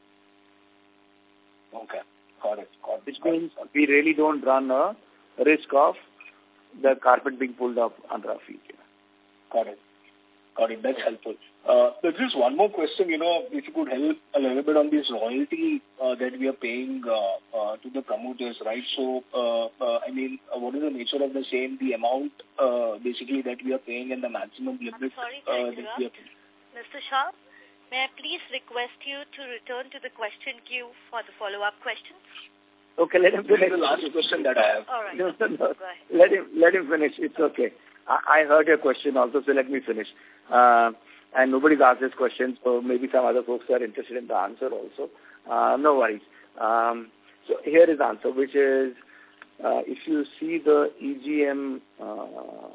Okay, got it. Got it. Which means we really don't run a risk of the carpet being pulled up under our feet. Got it. Got it. That's helpful. Uh, there's just one more question, you know, if you could help a little bit on this royalty uh, that we are paying uh, uh, to the promoters, right? So, uh, uh, I mean, uh, what is the nature of the same, the amount uh, basically that we are paying and the maximum limit I'm sorry to uh, interrupt. that we are paying? Mister Shah, may I please request you to return to the question queue for the follow-up questions? Okay, let him finish. This is the last question that I have. All right. No, no, no. Go ahead. Let him, let him finish. It's okay. I, I heard your question also, so let me finish. Uh, and nobody's asked this question, so maybe some other folks are interested in the answer also. Uh, no worries. Um, so here is the answer, which is, uh, if you see the E G M, uh,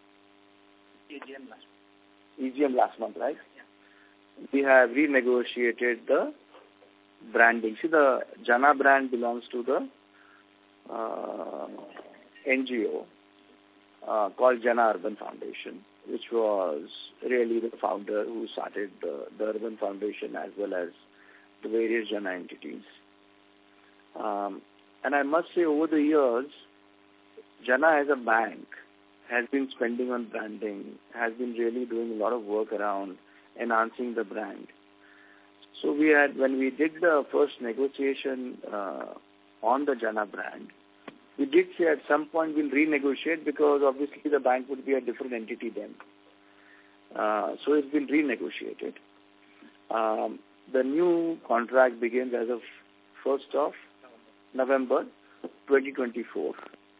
E G M last E G M last month, right? Yeah. We have renegotiated the branding. See, the Jana brand belongs to the uh, N G O uh, called Jana Urban Foundation, which was really the founder who started the, the Urban Foundation as well as the various Jana entities. Um, and I must say, over the years, Jana as a bank has been spending on branding, has been really doing a lot of work around enhancing the brand. So we had, when we did the first negotiation uh, on the Jana brand, we did say at some point we'll renegotiate because obviously the bank would be a different entity then. Uh, so it's been renegotiated. Um, the new contract begins as of first of November twenty twenty-four.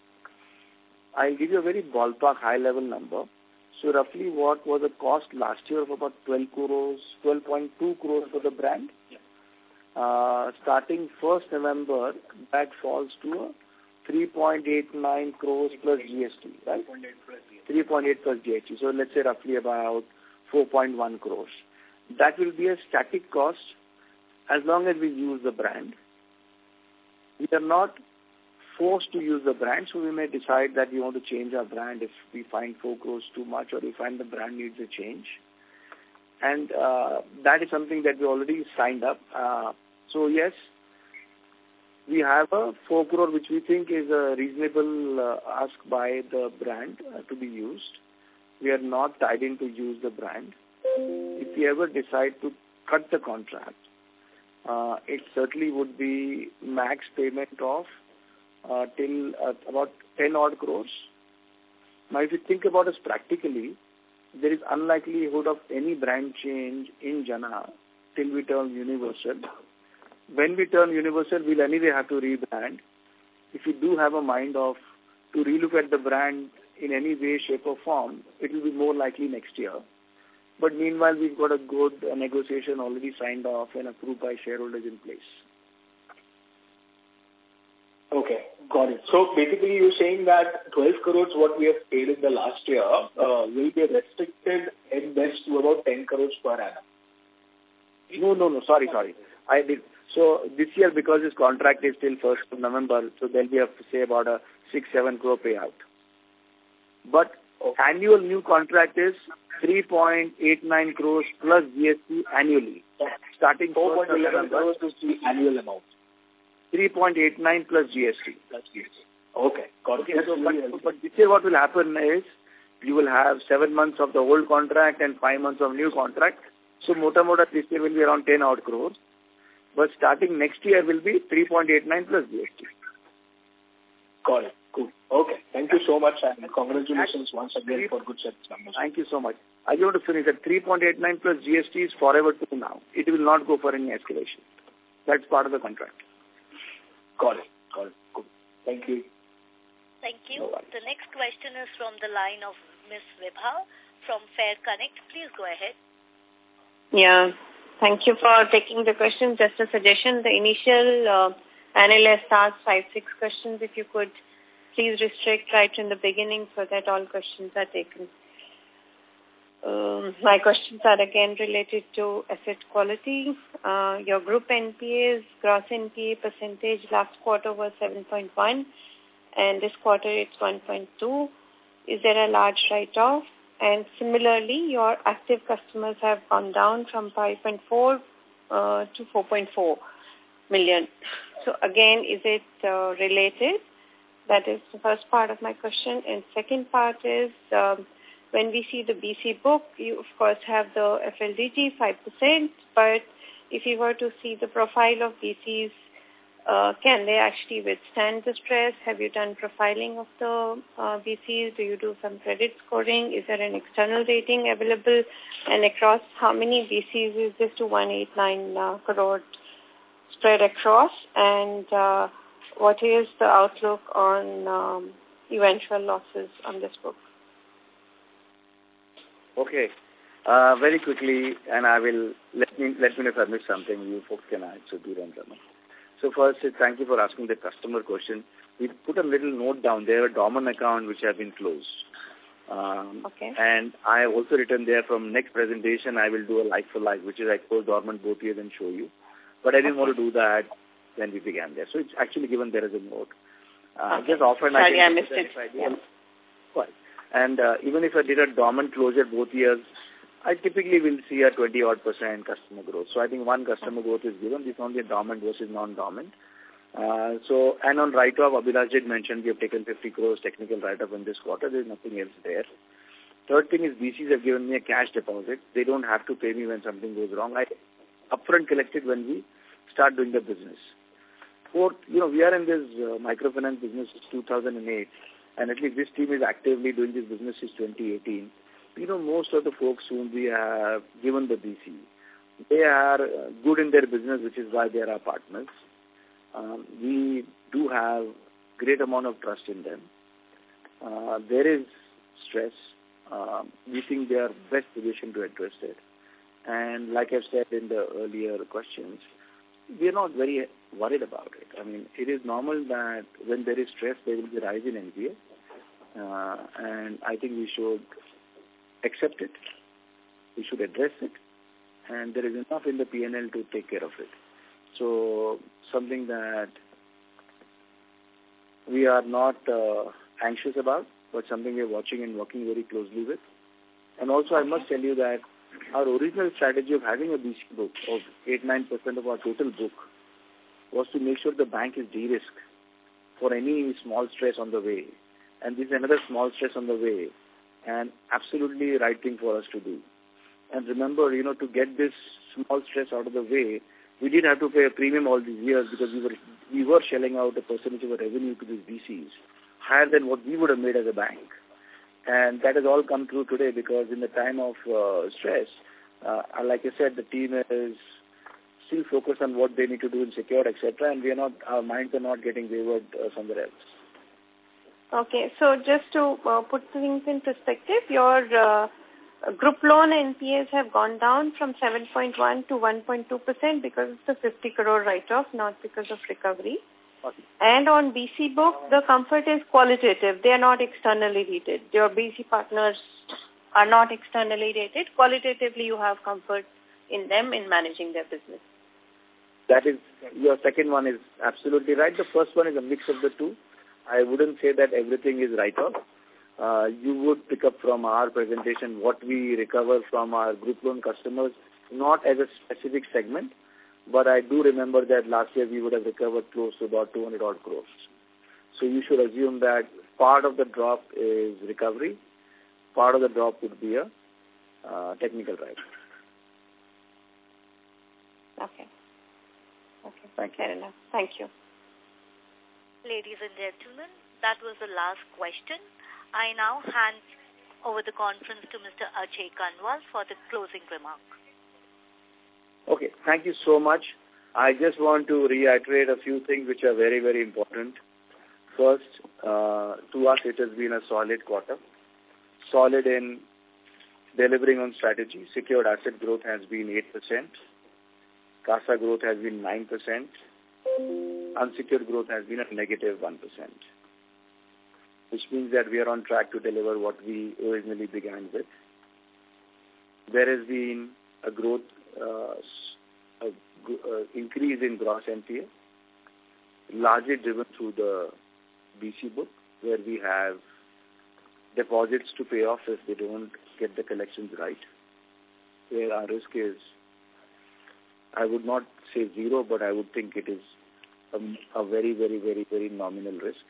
I'll give you a very ballpark high-level number. So roughly what was the cost last year of about twelve crores, twelve point two crores for the brand? Yeah. Uh, starting first November, that falls to a three point eight nine crores plus G S T, right? three point eight plus G S T. So let's say roughly about four point one crores. That will be a static cost as long as we use the brand. We are not forced to use the brand, so we may decide that we want to change our brand if we find four crores too much or we find the brand needs a change. And uh, that is something that we already signed up. Uh, so yes, we have a four crore which we think is a reasonable uh, ask by the brand uh, to be used. We are not tied in to use the brand. If we ever decide to cut the contract, uh, it certainly would be max payment of Uh, till uh, about ten odd crores. Now, if you think about us practically, there is unlikelihood of any brand change in Jana till we turn universal. When we turn universal, we'll anyway have to rebrand. If you do have a mind of to relook at the brand in any way, shape or form, it will be more likely next year. But meanwhile, we've got a good uh, negotiation already signed off and approved by shareholders in place. Okay, got it. So basically you're saying that twelve crores what we have paid in the last year uh, will be restricted at best to about ten crores per annum. No, no, no, sorry, sorry. I did. So this year, because this contract is till first of November, so there'll be, a, say, about a six, seven crore payout. But okay. Annual new contract is three point eight nine crores plus G S T annually. starting four point one one crores is the annual amount. three point eight nine plus G S T. Plus G S T. Okay, got it. Okay, so, but, but this year what will happen is you will have seven months of the old contract and five months of new contract. So Mota Mota this year will be around ten odd crores. But starting next year will be three point eight nine plus G S T. Got it. Cool. Okay. Thank you so much and congratulations once again for good set numbers. Thank you so much. I want to finish that three point eight nine plus G S T is forever true now. It will not go for any escalation. That's part of the contract. Got it. Got it. Cool. Thank you. Thank you. The next question is from the line of Miss Vibha from Fair Connect. Please go ahead. Yeah. Thank you for taking the question. Just a suggestion. The initial uh, analyst asked five, six questions. If you could please restrict right in the beginning so that all questions are taken. Um, my questions are again related to asset quality. Uh, your group N P As, gross N P A percentage last quarter was seven point one and this quarter it's one point two. Is there a large write-off? And similarly, your active customers have gone down from five point four uh, to four point four million. So again, is it uh, related? That is the first part of my question. And second part is, um, when we see the B C book, you of course have the F L D G five percent, but if you were to see the profile of B Cs, uh, can they actually withstand the stress? Have you done profiling of the uh, B Cs? Do you do some credit scoring? Is there an external rating available? And across how many B Cs is this to one hundred eighty-nine uh, crore spread across? And uh, what is the outlook on um, eventual losses on this book? Okay. Uh, very quickly, and I will, let me let me know if I missed something. You folks can add, so do them. So first, thank you for asking the customer question. We put a little note down there, a dormant account which have been closed. Um, okay. And I have also written there from next presentation, I will do a like for like, which is I close dormant both years and show you. But I didn't okay. want to do that when we began there. So it's actually given there as a note. Uh, okay. Just often Sorry, I, I missed it. Yeah. Well, and uh, even if I did a dormant closure both years, I typically will see a twenty odd percent customer growth. So I think one customer growth is given. This is only a dormant versus non-dormant. Uh, so, and on write-off, Abhilash did mention we have taken fifty crores technical write-off in this quarter. There is nothing else there. Third thing is B Cs have given me a cash deposit. They don't have to pay me when something goes wrong. I upfront collect it when we start doing the business. Fourth, you know, we are in this uh, microfinance business since two thousand eight. And at least this team is actively doing this business since twenty eighteen. You know, most of the folks whom we have given the B C, they are uh, good in their business, which is why they are our partners. Um, we do have great amount of trust in them. Uh, there is stress. Uh, we think they are best positioned to address it. And like I've said in the earlier questions, we are not very worried about it. I mean, it is normal that when there is stress, there will be a rise in N P A. Uh, and I think we should accept it. We should address it. And there is enough in the P and L to take care of it. So, something that we are not uh, anxious about, but something we are watching and working very closely with. And also, I must tell you that our original strategy of having a B C book of eight to nine percent of our total book was to make sure the bank is de-risked for any small stress on the way. And this is another small stress on the way, and absolutely right thing for us to do. And remember, you know, to get this small stress out of the way, we did have to pay a premium all these years because we were we were shelling out a percentage of our revenue to these B Cs higher than what we would have made as a bank. And that has all come true today because in the time of uh, stress, uh, like I said, the team is still focused on what they need to do in secured, et cetera. And we are not, our minds are not getting wavered uh, somewhere else. Okay, so just to uh, put things in perspective, your uh, group loan N P As have gone down from seven point one to one point two percent because of the fifty crore write-off, not because of recovery. Okay. And on B C book, the comfort is qualitative. They are not externally rated. Your B C partners are not externally rated. Qualitatively, you have comfort in them in managing their business. That is, your second one is absolutely right. The first one is a mix of the two. I wouldn't say that everything is write-off. Uh, you would pick up from our presentation what we recover from our group loan customers not as a specific segment, but I do remember that last year we would have recovered close to about two hundred odd crores. So you should assume that part of the drop is recovery, part of the drop would be a uh, technical write. Okay. Okay. Thank you. Fair enough. Thank you. Ladies and gentlemen, that was the last question. I now hand over the conference to Mister Ajay Kanwal for the closing remark. Okay, thank you so much. I just want to reiterate a few things which are very, very important. First, uh, to us it has been a solid quarter. Solid in delivering on strategy. Secured asset growth has been eight percent. CASA growth has been nine percent. Unsecured growth has been a negative one percent. Which means that we are on track to deliver what we originally began with. There has been a growth, uh, a, uh, increase in gross N P A, largely driven through the B C book, where we have deposits to pay off if they don't get the collections right, where our risk is, I would not say zero, but I would think it is a, a very, very, very, very nominal risk.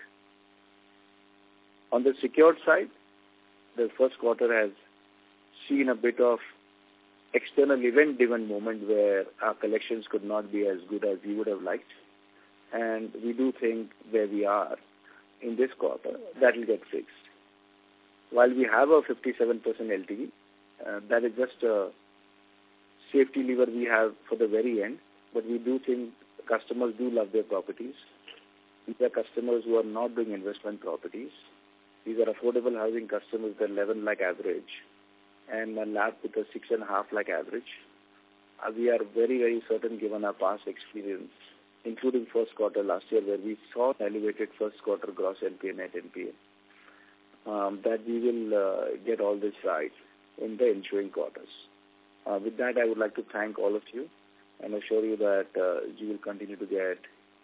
On the secured side, the first quarter has seen a bit of external event-driven moment where our collections could not be as good as we would have liked. And we do think where we are in this quarter, that will get fixed. While we have a fifty-seven percent L T V, uh, that is just a safety lever we have for the very end, but we do think customers do love their properties. These are customers who are not doing investment properties. These are affordable housing customers with eleven lakh average and a lab with a six and a half lakh average. Uh, we are very, very certain, given our past experience, including first quarter last year, where we saw elevated first quarter gross N P A, net N P A, um, that we will uh, get all this right in the ensuing quarters. Uh, with that, I would like to thank all of you and assure you that uh, you will continue to get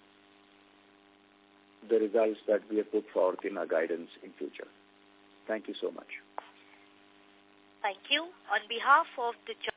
the results that we have put forth in our guidance in future. Thank you so much. Thank you. On behalf of the